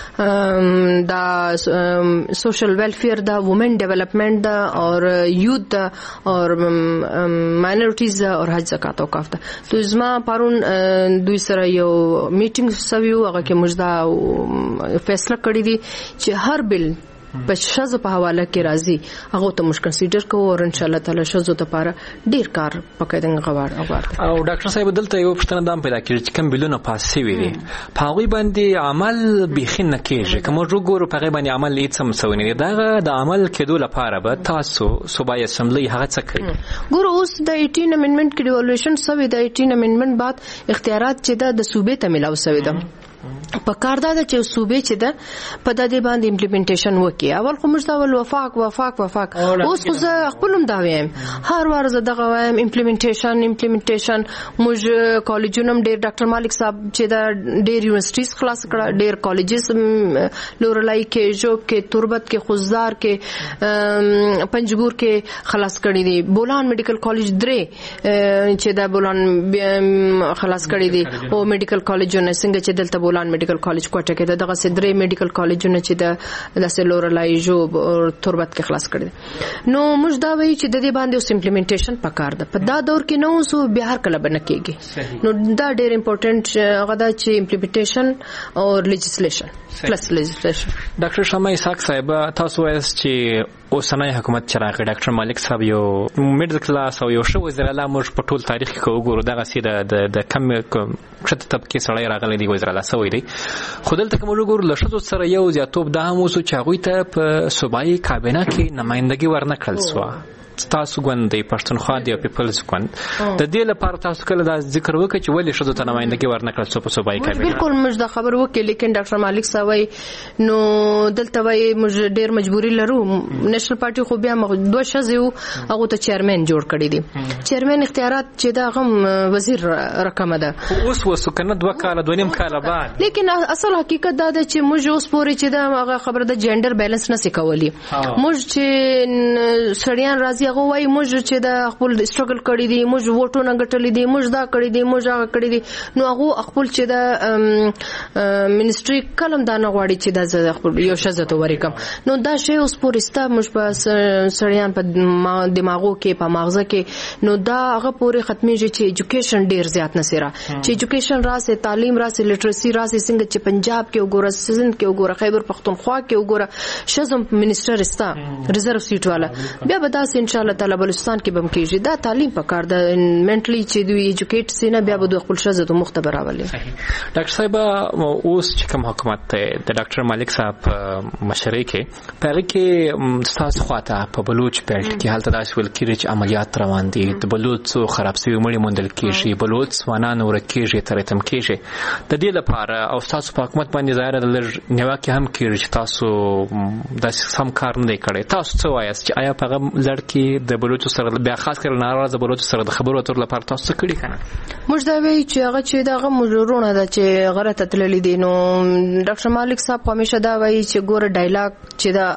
دا دا سوشل ویلفیر دا وومن ډیولپمنٹ دا اور یوث دا اور ماینورټیز دا اور حج زکات او کاف دا تو زما پرون دوی سره یو میټینګ سویو هغه کې موږ دا فیصله کړی دي چې هر بل په شذ په حواله کې راځي هغه ته مش کنسیډر کوو او ان شاء الله تعالی شذ ته لپاره ډیر کار پکې غواړ غواړ او ډاکټر صاحب دلته یو پښتنه دام پیدا کړي چې کوم بلونه پاسې وي دي په هغه باندې عمل بخین نه کېږي کوم وګورو په هغه باندې عمل هیڅ هم سوي نه دا د عمل کېدو لپاره به تاسو صوبایي اسمبلی هغه څه کوي ګورو اوس د ایټین امندمنت کې ډیوالویشن سوي د ایټین امندمنت بعد اختیارات چې د صوبې ته ملاو سوي ده په کار دا چې صوبې چې ده په د دې باندې امپلیمنټیشن وکړي اول خو موږ دا ول وفاق وفاق وفاق اوس خو زه خپلم دا وایم هر وار زه دغه وایم امپلیمنټیشن امپلیمنټیشن موږ کالجونم ډېر ډاکټر مالک صاحب چې دا ډېر یونیورسيټیز خلاص کړه ډېر کالجز لورلای کې جوب کې تربت کې خوزدار کې پنجګور کې خلاص کړي دي بولان میډیکل کالج درې چې دا بولان خلاص کړي دي او میډیکل کالجونه څنګه چې دلته بولان میډیکل کالج کوټه کې دغه سدري میډیکل کالجونه چې د د سلورلای جوب او تربت کې خلاص کړي نو موږ دا وایي چې د دې باندې اوس امپلیمنټیشن پکار ده په دا دور کې نو سو بیا هر کله بنه کېږي نو دا ډېر امپورټنت غدا چې امپلیمنټیشن او لیجسلیشن پلس لیجسلیشن ډاکټر شمع اسحاق صاحب تاسو وایي چې اوسنۍ حکومت چې راغی ډاکټر مالک صاحب یو میډل کلاس او یو ښه وزیر اعلی موږ په ټول تاریخ کې وګورو دغه سیده د کم کښته طبقې سړی راغلی دی وزیر اعلی سوی دی خو دلته که موږ وګورو له ښځو سره یو زیاتوب دا هم اوسو چې هغوی ته په صوبایي کابینه کې نمایندګي ورنه کړل سوه تاسو ګوند دی پښتونخوا دی او پیپلز ګوند د دې لپاره تاسو کله دا ذکر وکړي چې ولې شذو ته نمائندګي ورنکړل څو په صوبایي کابینه؟ بالکل موږ دا خبر وکړي، لیکن ډاکټر مالک صاحب نو دلته وای موږ ډیر مجبوری لرو. نېشنل پارټي خو بیا دوه شذو هغه ته چیرمن جوړ کړی دي. چیرمن اختیارات چې دا غم وزیر رقم ده اوس وسو کنه دوه کال دوه نیم کال بعد، لیکن اصل حقیقت دا ده چې موږ اوس پورې چې دا هغه خبره د جندر بیلانس نه سکولي. موږ چې سړیان راځي هغه وای موږ چې دا خپل سټرګل کړی دي، موږ ووټونه ګټلې دي، موږ دا کړی دي، موږ هغه کړی دي. نو هغه خپل چې دا منیسټری کلم دا نه غواړي چې دا خپل یو شزته ورکم. نو دا شی اوس پورې ستا موږ په سړیان په دماغو کې په ماغزه کې نو دا هغه پورې ختميږي چې ایجوکیشن ډیر زیات نسره چې ایجوکیشن راسه، تعلیم راسه، لټرسي راسه. څنګه چې پنجاب کې وګوره، سند کې وګوره، خیبر پختونخوا کې وګوره شزم منیسټر استا ریزرو سیټ والا، بیا به تاسو ان شاء الله تعالی بلوچستان کې بم کېږي. دا تعلیم پکار د منټلی چې دوی ایجوکیټ سینه بیا به د خپل شزته مختبر راولي. ډاکټر صاحب اوس چې کوم حکومت ته د ډاکټر مالک صاحب مشرۍ کې پاره کې تاسو خواته په بلوچ بیلټ کې حالت داسې ول کېږي چې عملیات روان دي، د بلوچ څو خراب سوي مړي موندل کېږي، بلوچ سوانان ورکېږي تر تم کېږي. د دې لپاره او تاسو په حکومت باندې ظاهر د لږ نیواکه هم کېږي چې تاسو د سم کار نه کوي. تاسو څه وایاست چې آیا په لړ کې د بلوچ سره بیا خاص کر ناراضه بلوچ سره د خبرو اترو لپاره تاسو څه کړی کنه؟ موږ دا وی چې هغه چې دا غو مجرونه ده چې غره ته تللی دي. نو ډاکټر مالک صاحب همیشه دا وایي چې ګوره ډایلاګ چې دا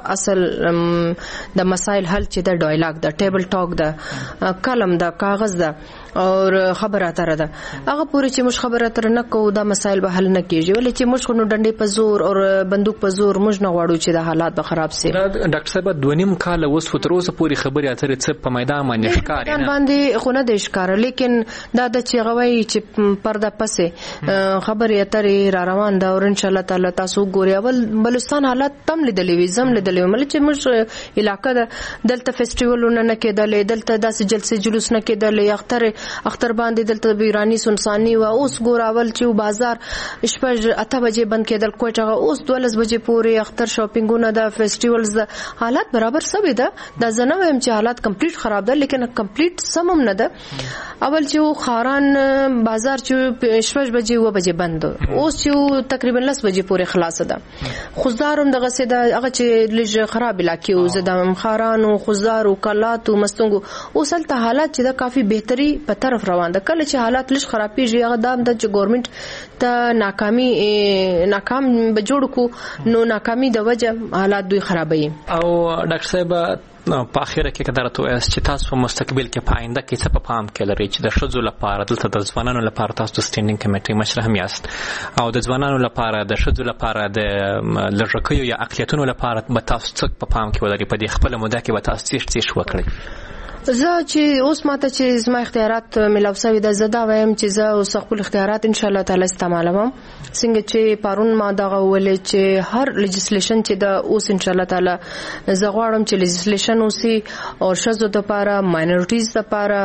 اصل د مسائل حل چې دا ډایلاګ دا ټیبل ټاک دا کلم دا کاغذ دا اور خبره اتره ده هغه پوری چې موږ خبره اتره نه کوو دا مسائل به حل نه کیږي. ولې چې موږ نو ډنډې په زور او بندوق په زور موږ نه غواړو چې د حالات به خراب شي. ډاکټر صاحب دوه نیم کال اوس تر اوسه پوری خبره اتره څه په میدان باندې ښکاري نه باندې خو نه د ښکار، لیکن دا د چې غوي چې پرده پسې خبره اتره را روان ده او ان شاء الله تعالی تاسو ګوري. اول بلوچستان حالات تم لیدلې وي زم لیدلې مل چې موږ علاقې ده دلته فیسټیوالونه نه کېدل، دلته داسې جلسې جلوس نه کېدل، اختر اختر باندې دلته بیرانی سنسانی و اوس ګوراول چې بازار شپږ اته بجې بند کېدل، کوټه اوس دولس بجې پورې اختر شاپینګونه د فیسټیوالز حالات برابر سوي ده. دا زنه ويم چې حالات کمپلیټ خراب ده، لیکن کمپلیټ سمم نه ده. اول چې خاران بازار چې شپږ بجې و بجې بند، اوس چې تقریبا لس بجې پورې خلاص ده. خوزدارم دغه سه ده هغه چې لږ خراب علاقې او زدم خاران او خوزدار او کلات او مستنګو اوس هلته حالات چې دا کافي بهتري په طرف روان ده. کله چې حالات لږ خرابېږي هغه دام د ګورنمنت ته ناکامي ناکام به جوړ کو نو ناکامي د وجه حالات دوی خرابوي. او ډاکټر صاحب په اخیره کې کدارته اوس چې تاسو په مستقبل کې پاینده کې څه په پام کې لري چې د شذو لپاره دلته د ځوانانو لپاره تاسو د سټینډینګ کمیټې مشر هم یاست او د ځوانانو لپاره د شذو لپاره د لږکیو یا اقلیتونو لپاره به تاسو څه په پام کې ولري په دې خپل موده کې به تاسو څه څه وکړي؟ زه چې اوس ماته چې زما اختیارات ملاو شوي د زدا وایم چې زه اوس خپل اختیارات ان شاء الله تعالی استعمالوم. څنګه چې پرون ما دا ولې چې هر لیجسلیشن چې دا اوس ان شاء الله تعالی زه غواړم چې لیجسلیشن اوسي او شذو د لپاره، ماینورټیز د لپاره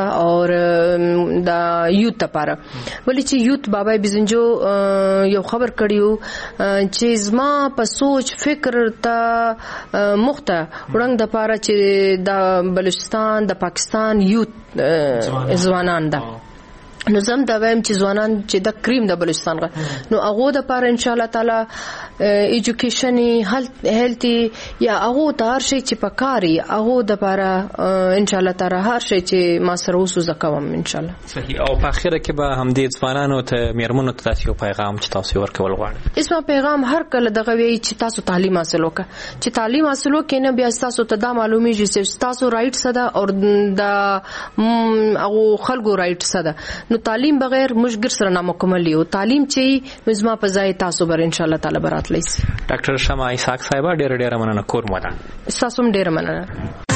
او د یوت لپاره. ولې چې یوت بابا بزنجو یو خبر کړیو چې زما په سوچ فکر ته مخته وړاندې د لپاره چې د بلوچستان د پاکستان یوت ځوانان ده. نو زم دا وایم چې ځوانان چې د کریم د بلوچستان غ نو هغه د پاره ان شاء الله تعالی ایجوکیشني هیلتي یا هغه ته هر شي چې پکاري هغه د پاره ان شاء الله تعالی هر شي چې ما سره وسو زکوم ان شاء الله. صحیح. او په اخره کې به هم دې ځوانانو ته میرمنو ته تاسو پیغام چې تاسو ورکول غواړئ؟ اسمه پیغام هر کله دغه وی چې تاسو تعلیم حاصل وکړه، چې تعلیم حاصل وکړئ نه بیا تاسو ته دا معلومیږي چې تاسو رائټ څه ده او د هغه خلکو رائټ څه ده. نو تعلیم بغیر مشګر سره نامکمل یو تعلیم چې مزما په ځای تاسو بر ان شاء الله تعالی برات لیسي. ډاکټر شمع اسحاق صاحب ډېر ډېر مننه کوم ودا. تاسو هم ډېر مننه.